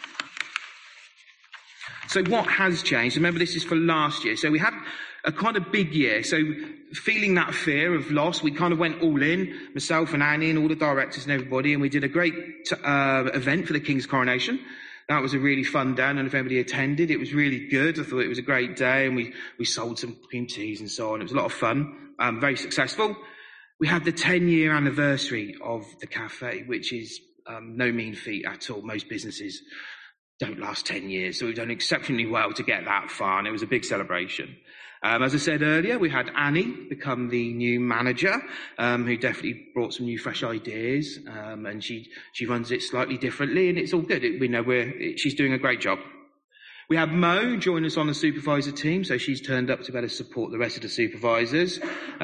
So what has changed? Remember, this is for last year. So we had a quite a big year. So feeling that fear of loss, we kind of went all in, myself and Annie and all the directors and everybody, and we did a great event for the King's coronation. That was a really fun day, and if anybody attended, it was really good. I thought it was a great day, and we sold some cream teas and so on. It was a lot of fun, very successful. We had the 10-year anniversary of the cafe, which is no mean feat at all. Most businesses don't last 10 years, so we've done exceptionally well to get that far, and it was a big celebration. As I said earlier, we had Annie become the new manager, who definitely brought some new fresh ideas, and she runs it slightly differently, and it's all good. We know she's doing a great job. We had Mo join us on the supervisor team, so she's turned up to better support the rest of the supervisors.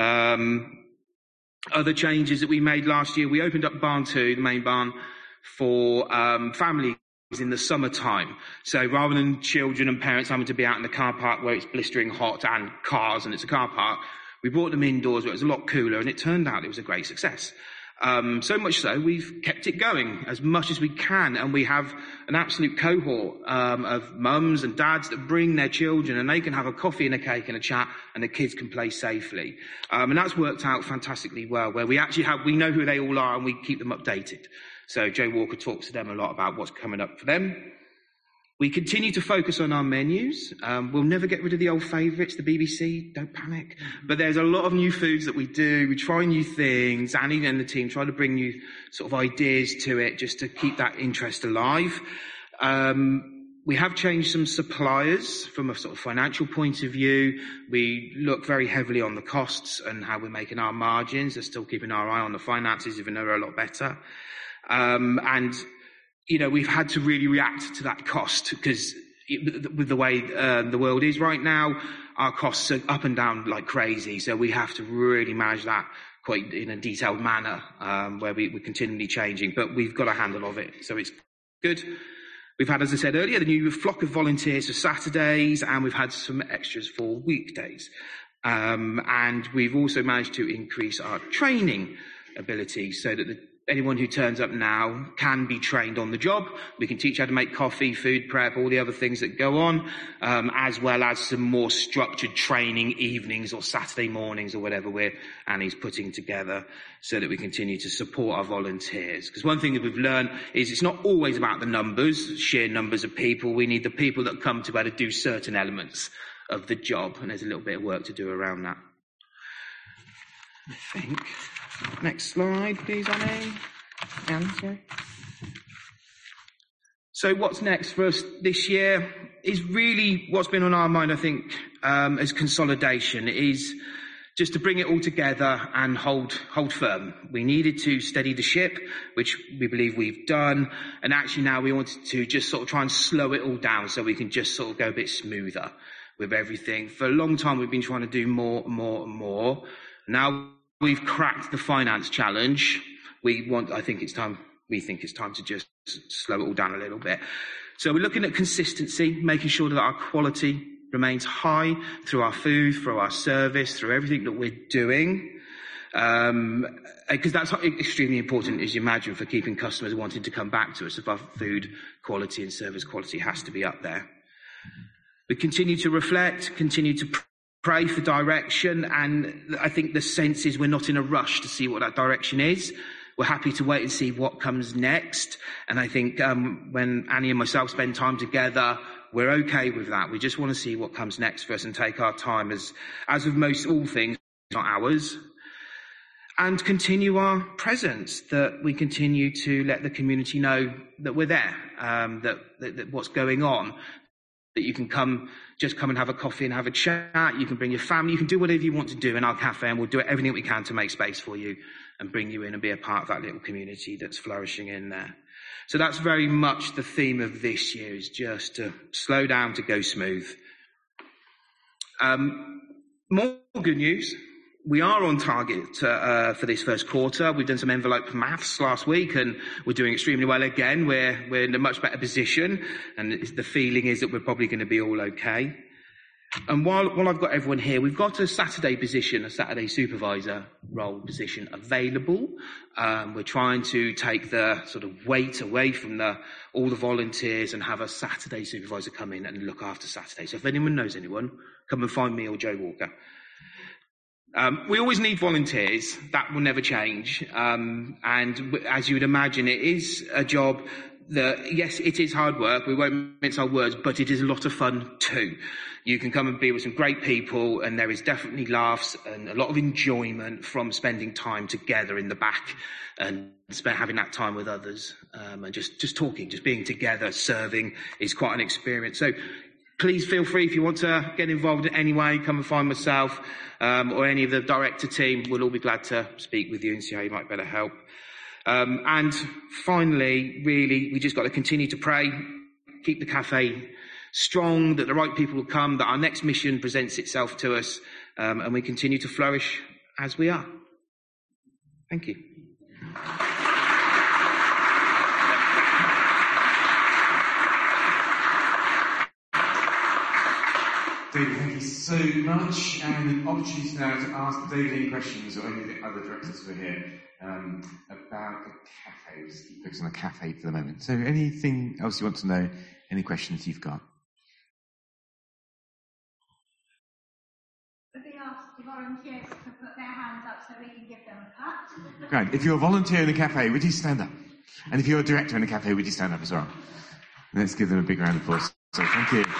Other changes that we made last year, we opened up Barn 2, the main barn, for families in the summertime. So rather than children and parents having to be out in the car park where it's blistering hot and cars and it's a car park, we brought them indoors where it was a lot cooler, and it turned out it was a great success. So much so, we've kept it going as much as we can, and we have an absolute cohort of mums and dads that bring their children, and they can have a coffee and a cake and a chat, and the kids can play safely. And that's worked out fantastically well, where we know who they all are, and we keep them updated. So Joe Walker talks to them a lot about what's coming up for them. We continue to focus on our menus. We'll never get rid of the old favourites, the BBC, don't panic. But there's a lot of new foods that we do. We try new things. Annie and the team try to bring new sort of ideas to it just to keep that interest alive. We have changed some suppliers from a sort of financial point of view. We look very heavily on the costs and how we're making our margins. We're still keeping our eye on the finances, even though they're a lot better. And, you know, we've had to really react to that cost because with the way the world is right now, our costs are up and down like crazy. So we have to really manage that quite in a detailed manner, where we're continually changing, but we've got a handle of it. So it's good. We've had, as I said earlier, the new flock of volunteers for Saturdays, and we've had some extras for weekdays. And we've also managed to increase our training ability so that anyone who turns up now can be trained on the job. We can teach how to make coffee, food prep, all the other things that go on, as well as some more structured training evenings or Saturday mornings or whatever Annie's putting together so that we continue to support our volunteers. Because one thing that we've learned is it's not always about the numbers, sheer numbers of people. We need the people that come to be able to do certain elements of the job, and there's a little bit of work to do around that, I think. Next slide, please, Annie. So what's next for us this year is really what's been on our mind, I think, as consolidation, is just to bring it all together and hold firm. We needed to steady the ship, which we believe we've done, and actually now we wanted to just sort of try and slow it all down so we can just sort of go a bit smoother with everything. For a long time we've been trying to do more and more and more. Now we've cracked the finance challenge. We think it's time to just slow it all down a little bit. So we're looking at consistency, making sure that our quality remains high through our food, through our service, through everything that we're doing. Because that's extremely important, as you imagine, for keeping customers wanting to come back to us. If our food quality and service quality has to be up there. We continue to reflect, continue to pray for direction, and I think the sense is we're not in a rush to see what that direction is. We're happy to wait and see what comes next. And I think when Annie and myself spend time together, we're okay with that. We just want to see what comes next for us and take our time, as with most all things, not ours, and continue our presence, that we continue to let the community know that we're there, that what's going on, that you can come and have a coffee and have a chat. You can bring your family. You can do whatever you want to do in our cafe, and we'll do everything we can to make space for you and bring you in and be a part of that little community that's flourishing in there. So that's very much the theme of this year, is just to slow down, to go smooth. More good news. We are on target for this first quarter. We've done some envelope maths last week, and we're doing extremely well again. We're in a much better position, and the feeling is that we're probably going to be all okay. And while I've got everyone here, we've got a Saturday position, a Saturday supervisor role position available. We're trying to take the sort of weight away from all the volunteers and have a Saturday supervisor come in and look after Saturday. So if anyone knows anyone, come and find me or Joe Walker. We always need volunteers. That will never change. And as you would imagine, it is a job that, yes, it is hard work. We won't mince our words, but it is a lot of fun too. You can come and be with some great people, and there is definitely laughs and a lot of enjoyment from spending time together in the back and having that time with others, and just talking, just being together, serving is quite an experience. So please feel free, if you want to get involved in any way, come and find myself or any of the director team. We'll all be glad to speak with you and see how you might better help. And finally, really, we just got to continue to pray, keep the cafe strong, that the right people will come, that our next mission presents itself to us, and we continue to flourish as we are. Thank you. David, thank you so much. And the opportunity now to ask David any questions, or any of the other directors who are here, about the cafe. We'll just keep focusing on the cafe for the moment. So anything else you want to know? Any questions you've got? Would we ask the volunteers to put their hands up so we can give them a cut? Right. If you're a volunteer in the cafe, would you stand up? And if you're a director in the cafe, would you stand up as well? Let's give them a big round of applause. So thank you.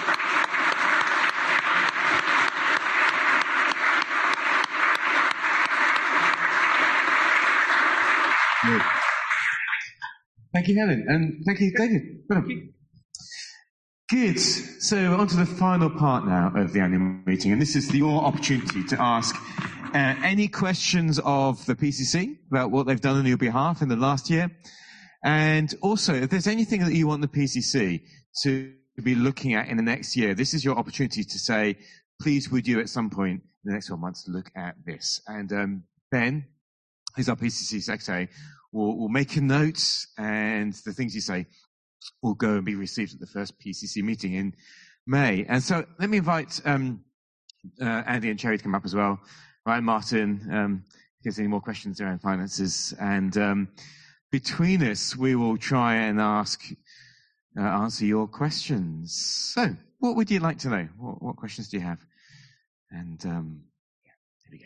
Good. Thank you, Helen, and thank you, David. Thank you. Good. So on to the final part now of the annual meeting, and this is your opportunity to ask any questions of the PCC about what they've done on your behalf in the last year, and also if there's anything that you want the PCC to be looking at in the next year, this is your opportunity to say, please would you at some point in the next 12 months look at this. And Ben, who's our PCC secretary, will make a note, and the things you say will go and be received at the first PCC meeting in May. And so let me invite Andy and Cherry to come up as well. Ryan Martin, if there's any more questions around finances. And between us, we will try and answer your questions. So what would you like to know? What questions do you have? And here we go.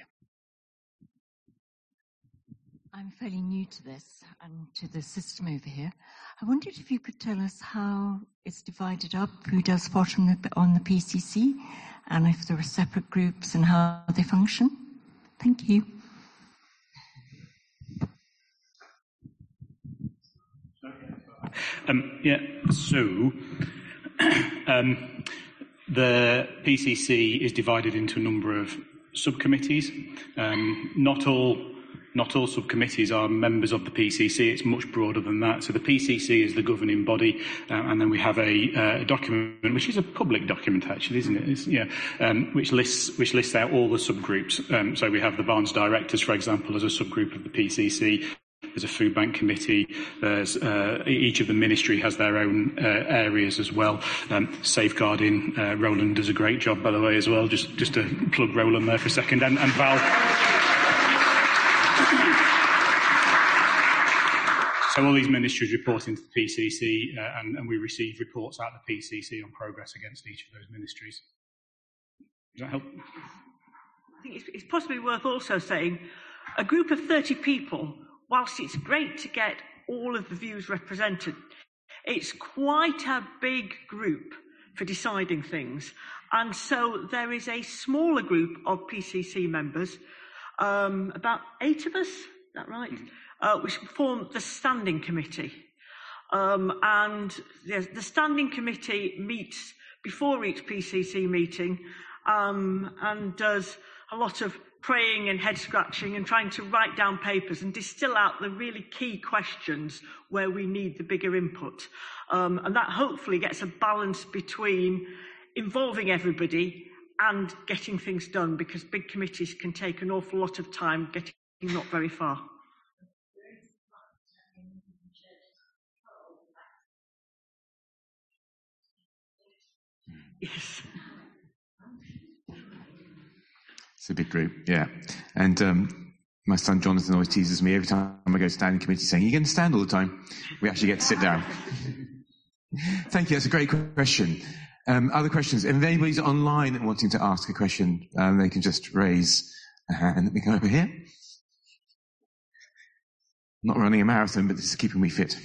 I'm fairly new to this and to the system over here. I wondered if you could tell us how it's divided up, who does what on the PCC, and if there are separate groups and how they function. Thank you. The PCC is divided into a number of subcommittees. Not all subcommittees are members of the PCC. It's much broader than that. So the PCC is the governing body, and then we have a document, which is a public document, actually, isn't it? Which lists out all the subgroups. So we have the Barnes Directors, for example, as a subgroup of the PCC. There's a food bank committee. There's each of the ministry has their own areas as well. Safeguarding. Roland does a great job, by the way, as well. Just to plug Roland there for a second, and Val. So all these ministries report into the PCC, and we receive reports out of the PCC on progress against each of those ministries. Does that help? I think it's possibly worth also saying a group of 30 people, whilst it's great to get all of the views represented, it's quite a big group for deciding things. And so there is a smaller group of PCC members, about 8 of us, is that right? Which form the standing committee. And the standing committee meets before each PCC meeting and does a lot of praying and head scratching and trying to write down papers and distill out the really key questions where we need the bigger input. And that hopefully gets a balance between involving everybody and getting things done, because big committees can take an awful lot of time getting not very far. Yes. It's a big group, yeah. And my son Jonathan always teases me every time I go to standing committee saying, "You're going to stand all the time." We actually get to sit down. Thank you, that's a great question. Other questions? If anybody's online wanting to ask a question, they can just raise a hand. Let me go over here. Not running a marathon, but this is keeping me fit.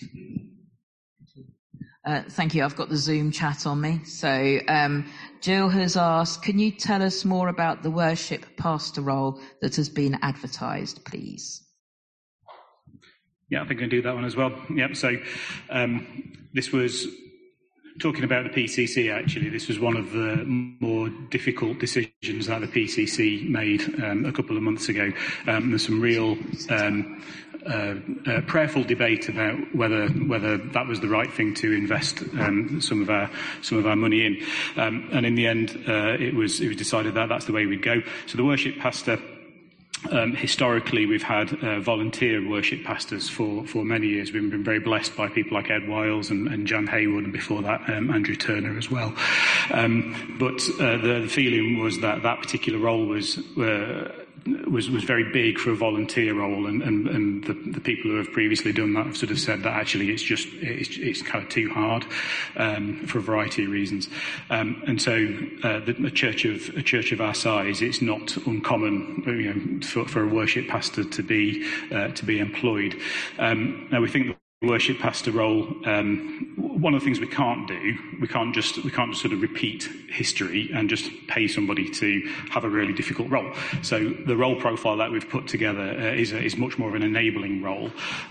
Thank you. I've got the Zoom chat on me. So Jill has asked, can you tell us more about the worship pastor role that has been advertised, please? Yeah, I think I can do that one as well. Yep. So this was talking about the PCC, actually. This was one of the more difficult decisions that the PCC made a couple of months ago. There's some real prayerful debate about whether that was the right thing to invest some of our money in. And in the end, it was decided that that's the way we'd go. So the worship pastor. Historically, we've had volunteer worship pastors for many years. We've been very blessed by people like Ed Wiles and Jan Haywood, and before that, Andrew Turner as well. But the feeling was that particular role was very big for a volunteer role, and the people who have previously done that have sort of said that actually it's kind of too hard for a variety of reasons. And so a church of our size, it's not uncommon, for a worship pastor to be employed. Now we think the worship pastor role, one of the things we can't do, we can't just sort of repeat history and just pay somebody to have a really difficult role. So the role profile that we've put together is much more of an enabling role.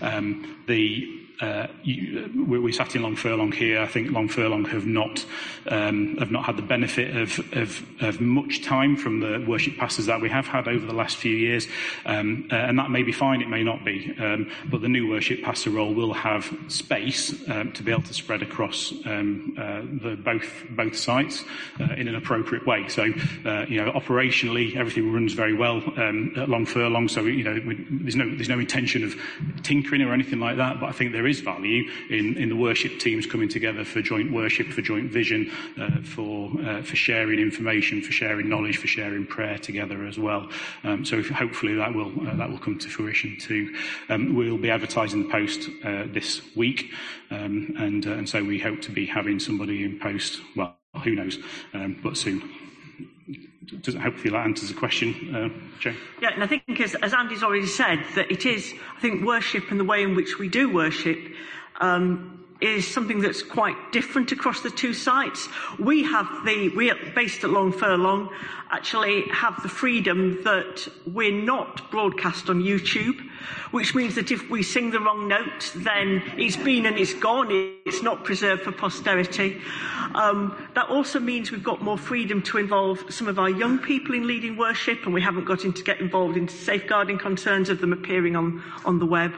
We sat in Long Furlong here. I think Long Furlong have not had the benefit of much time from the worship pastors that we have had over the last few years, and that may be fine. It may not be, but the new worship pastor role will have space to be able to spread across both sites in an appropriate way. So operationally everything runs very well at Long Furlong. So there's no intention of tinkering or anything like that. But I think there is value in the worship teams coming together for joint worship, for joint vision, for sharing information, for sharing knowledge, for sharing prayer together as well. So hopefully that will come to fruition too. We'll be advertising the post this week, and so we hope to be having somebody in post. Well, who knows, but soon. Hopefully that answers the question, Joe. Yeah, and I think as Andy's already said, that it is, I think worship and the way in which we do worship is something that's quite different across the two sites. We are based at Long Furlong, actually have the freedom that we're not broadcast on YouTube, which means that if we sing the wrong note, then it's been and it's gone. It's not preserved for posterity. That also means we've got more freedom to involve some of our young people in leading worship, and we haven't got to get involved in safeguarding concerns of them appearing on the web.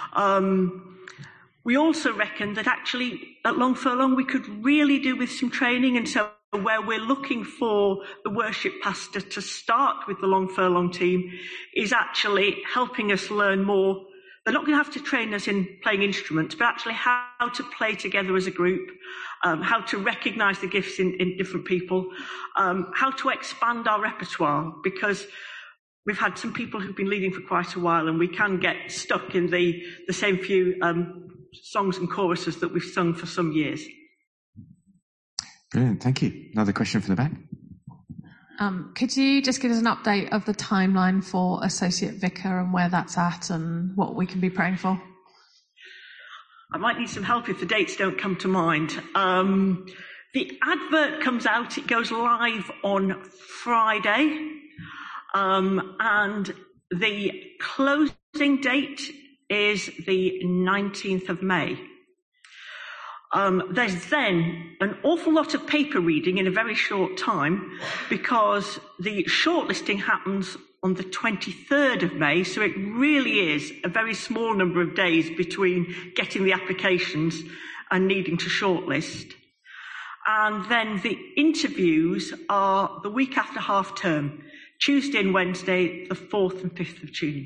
We also reckon that actually at Long Furlong we could really do with some training, and so where we're looking for the worship pastor to start with the Long Furlong team is actually helping us learn more. They're not going to have to train us in playing instruments, but actually how to play together as a group, how to recognise the gifts in different people, how to expand our repertoire, because we've had some people who've been leading for quite a while and we can get stuck in the same few songs and choruses that we've sung for some years. Brilliant, thank you. Another question from the back. Could you just give us an update of the timeline for Associate Vicar and where that's at and what we can be praying for? I might need some help if the dates don't come to mind. The advert comes out, it goes live on Friday, and the closing date is the 19th of May. There's then an awful lot of paper reading in a very short time, because the shortlisting happens on the 23rd of May, so it really is a very small number of days between getting the applications and needing to shortlist. And then the interviews are the week after half term, Tuesday and Wednesday, the 4th and 5th of June.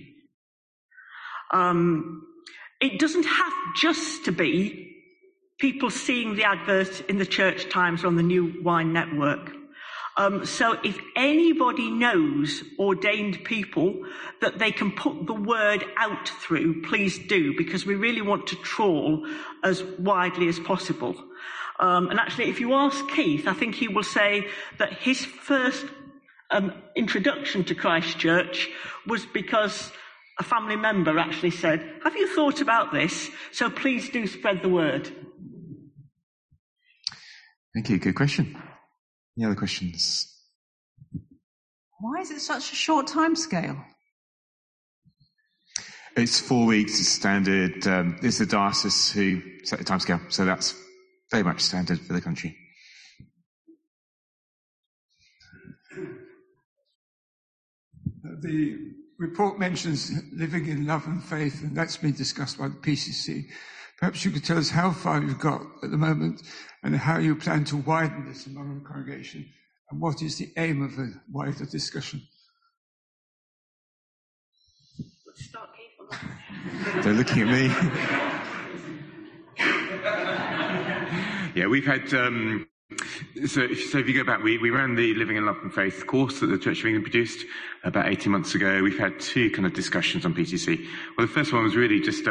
It doesn't have just to be people seeing the advert in the Church Times or on the New Wine Network. So if anybody knows ordained people that they can put the word out through, please do, because we really want to trawl as widely as possible. And actually, if you ask Keith, I think he will say that his first introduction to Christ Church was because a family member actually said, "Have you thought about this? So please do spread the word." Thank you. Good question. Any other questions? Why is it such a short time scale? It's 4 weeks. It's standard. It's the diocese who set the timescale, so that's very much standard for the country. The report mentions living in love and faith, and that's been discussed by the PCC. Perhaps you could tell us how far you've got at the moment and how you plan to widen this among the congregation, and what is the aim of a wider discussion? Let's start, Keith, on that. They're looking at me. Yeah, we've had, so if you go back, we ran the Living in Love and Faith course that the Church of England produced about 18 months ago. We've had two kind of discussions on PCC. Well, the first one was really just,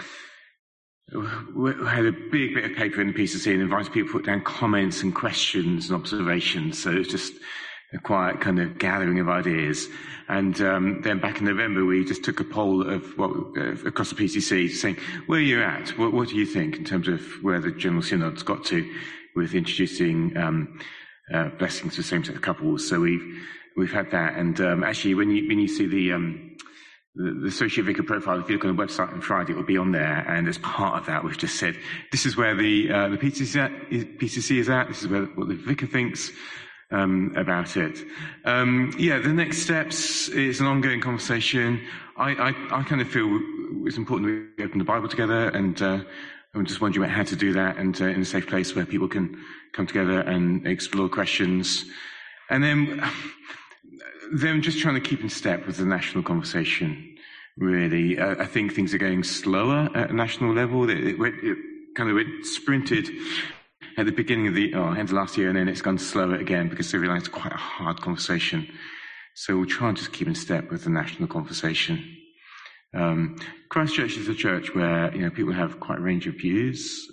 we had a big bit of paper in the PCC and invited people to put down comments and questions and observations. So it was just a quiet kind of gathering of ideas. And then back in November, we just took a poll of across the PCC saying, where you're at, what do you think in terms of where the General Synod's got to with introducing blessings for same-sex couples. So we've had that. And actually, when you see the associate vicar profile, if you look on the website on Friday, it will be on there. And as part of that, we've just said, this is where the PCC is at. This is what the vicar thinks about it. The next steps is an ongoing conversation. I kind of feel it's important we open the Bible together, and I'm just wondering about how to do that, and in a safe place where people can come together and explore questions. And then just trying to keep in step with the national conversation, really. I think things are going slower at a national level. It sprinted at the beginning of end of last year, and then it's gone slower again because they realised it's quite a hard conversation. So we'll try and just keep in step with the national conversation. Christ Church is a church where people have quite a range of views,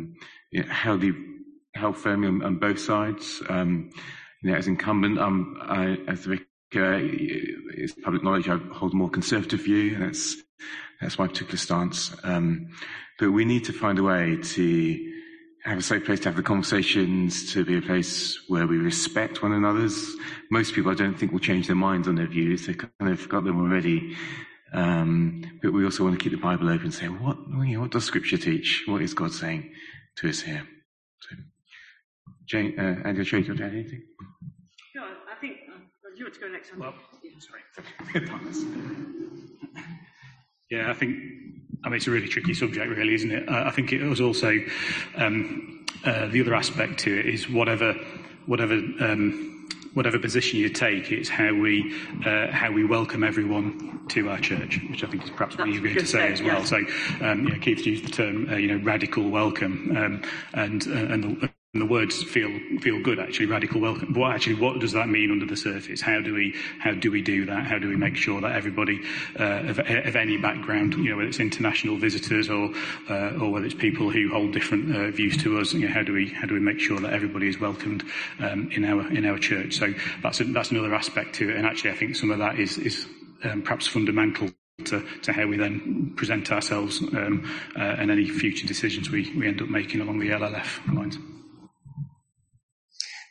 held firmly on both sides. As incumbent, as the vicar, it's public knowledge I hold a more conservative view. That's my particular stance. But we need to find a way to have a safe place to have the conversations, to be a place where we respect one another's. Most people, I don't think, will change their minds on their views. They've kind of got them already. But we also want to keep the Bible open and say, what does Scripture teach? What is God saying to us here? So, Jane, Andrew, do you want to add anything? No, I think you want to go next. Andy. Well, sorry. I think it's a really tricky subject, really, isn't it? I think it was also the other aspect to it is whatever position you take, it's how we welcome everyone to our church, which I think is perhaps what you're going to say as well. Yes. So, Keith used the term, radical welcome, and the words feel good, actually, radical welcome. What does that mean under the surface? How do we do that? How do we make sure that everybody of any background, whether it's international visitors or whether it's people who hold different views to us, how do we make sure that everybody is welcomed in our church? So that's another aspect to it. And actually, I think some of that is perhaps fundamental to how we then present ourselves and any future decisions we end up making along the LLF lines.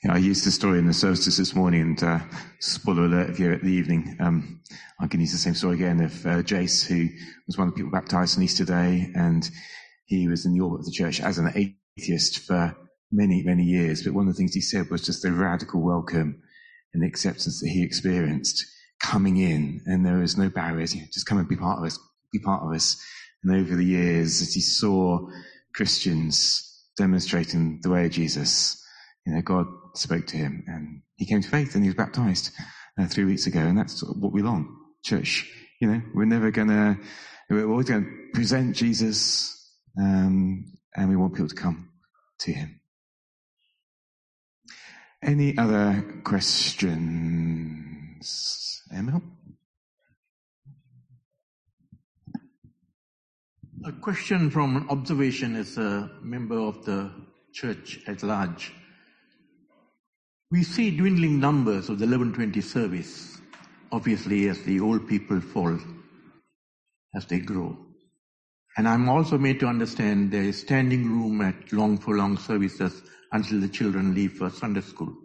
I used the story in the services this morning, and spoiler alert if you're at the evening, I can use the same story again of Jace, who was one of the people baptized on Easter Day, and he was in the orbit of the church as an atheist for many, many years. But one of the things he said was just the radical welcome and the acceptance that he experienced coming in, and there was no barriers. Just come and be part of us, be part of us. And over the years, as he saw Christians demonstrating the way of Jesus, God spoke to him, and he came to faith, and he was baptized 3 weeks ago. And that's what we long, church. We're always going to present Jesus, and we want people to come to him. Any other questions? Emil? A question from an observation as a member of the church at large. We see dwindling numbers of the 11:20 service, obviously as the old people fall, as they grow. And I'm also made to understand there is standing room at long services until the children leave for Sunday school.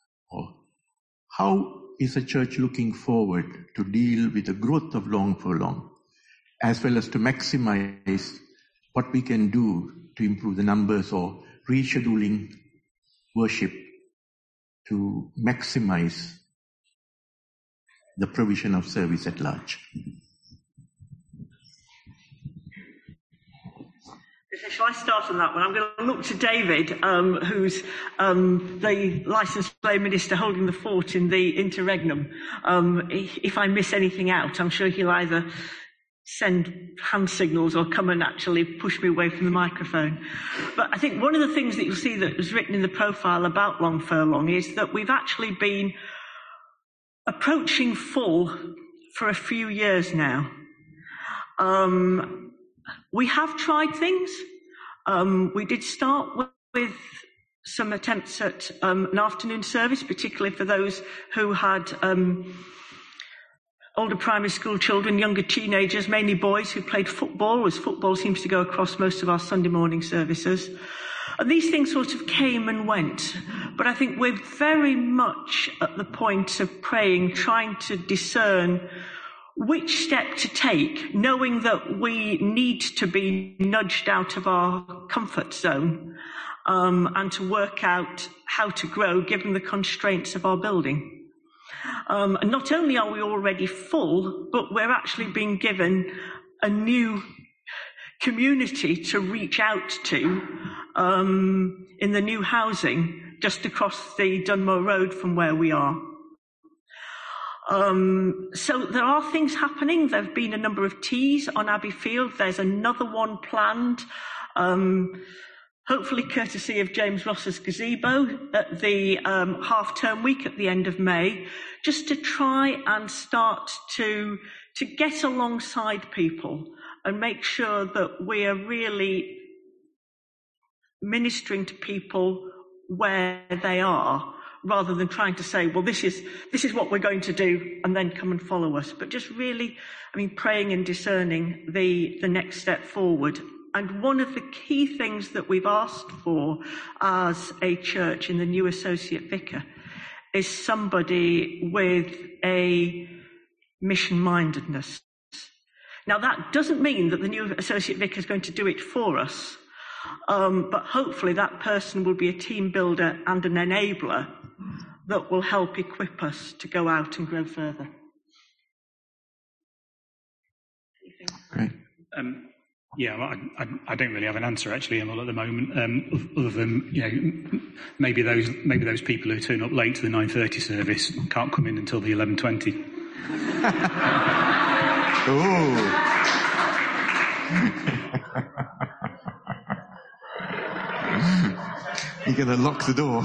How is the church looking forward to deal with the growth of long, as well as to maximize what we can do to improve the numbers or rescheduling worship to maximize the provision of service at large? Shall I start on that one? I'm going to look to David, who's the licensed lay minister holding the fort in the interregnum. If I miss anything out, I'm sure he'll either send hand signals or come and actually push me away from the microphone. But I think one of the things that you'll see that was written in the profile about Long Furlong is that we've actually been approaching full for a few years now. We have tried things. We did start with some attempts at an afternoon service, particularly for those who had older primary school children, younger teenagers, mainly boys who played football, as football seems to go across most of our Sunday morning services. And these things sort of came and went. But I think we're very much at the point of praying, trying to discern which step to take, knowing that we need to be nudged out of our comfort zone and to work out how to grow given the constraints of our building. And not only are we already full, but we're actually being given a new community to reach out to in the new housing just across the Dunmow Road from where we are. So there are things happening. There have been a number of teas on Abbey Field. There's another one planned, hopefully courtesy of James Ross's gazebo at the half-term week at the end of May, just to try and start to get alongside people and make sure that we are really ministering to people where they are, rather than trying to say, well, this is what we're going to do, and then come and follow us. But just really, praying and discerning the next step forward. And one of the key things that we've asked for as a church in the new associate vicar is somebody with a mission-mindedness. Now, that doesn't mean that the new associate vicar is going to do it for us, but hopefully that person will be a team builder and an enabler that will help equip us to go out and grow further. Great. I don't really have an answer actually, Emil, at the moment. Other than maybe those people who turn up late to the 9:30 service can't come in until the 11:20. You're going to lock the door.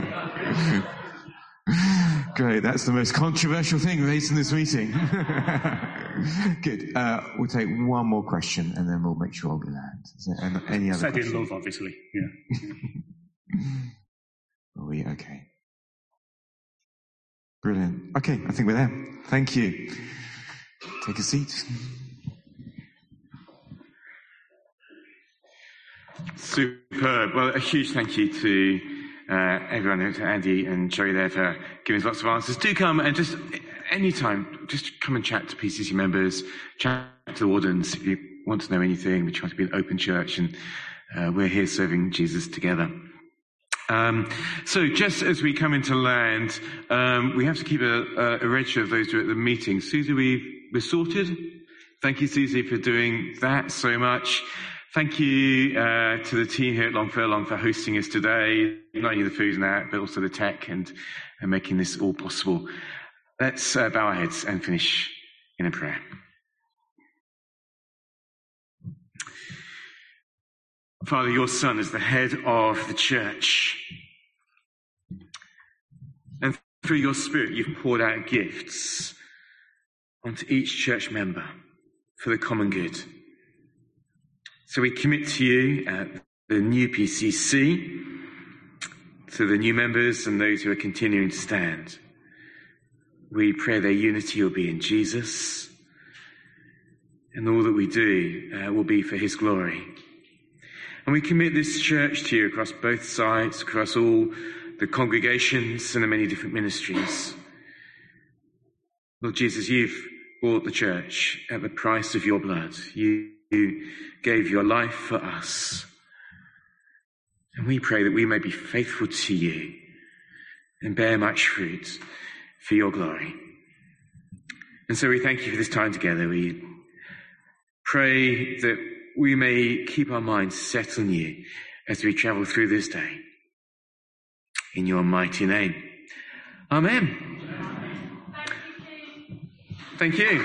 Great, that's the most controversial thing raised in this meeting. Good. We'll take one more question and then we'll make sure we land. Is there any other Said questions? in love, obviously. Yeah. Are we okay? Brilliant. Okay, I think we're there. Thank you. Take a seat. Superb. Well, a huge thank you to everyone, Andy and Joey there for giving us lots of answers. Do come and just anytime, just come and chat to PCC members, chat to the wardens if you want to know anything. We try to be an open church, and we're here serving Jesus together. So just as we come into land, we have to keep a register of those who are at the meeting. Susie, we're sorted. Thank you, Susie, for doing that so much. Thank you to the team here at Long Furlong for hosting us today, not only the food and that, but also the tech and making this all possible. Let's bow our heads and finish in a prayer. Father, your Son is the head of the church. And through your Spirit, you've poured out gifts onto each church member for the common good. So we commit to you the new PCC, to the new members and those who are continuing to stand. We pray their unity will be in Jesus, and all that we do will be for his glory. And we commit this church to you across both sides, across all the congregations and the many different ministries. Lord Jesus, you've bought the church at the price of your blood. You gave your life for us. And we pray that we may be faithful to you and bear much fruit for your glory. And so we thank you for this time together. We pray that we may keep our minds set on you as we travel through this day. In your mighty name. Amen. Thank you.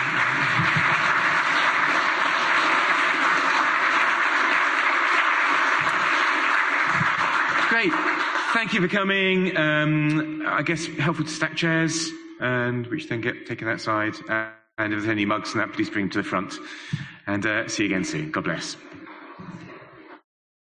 Great. Thank you for coming. I guess helpful to stack chairs, and which then get taken outside. And if there's any mugs and that, please bring to the front. And see you again soon. God bless.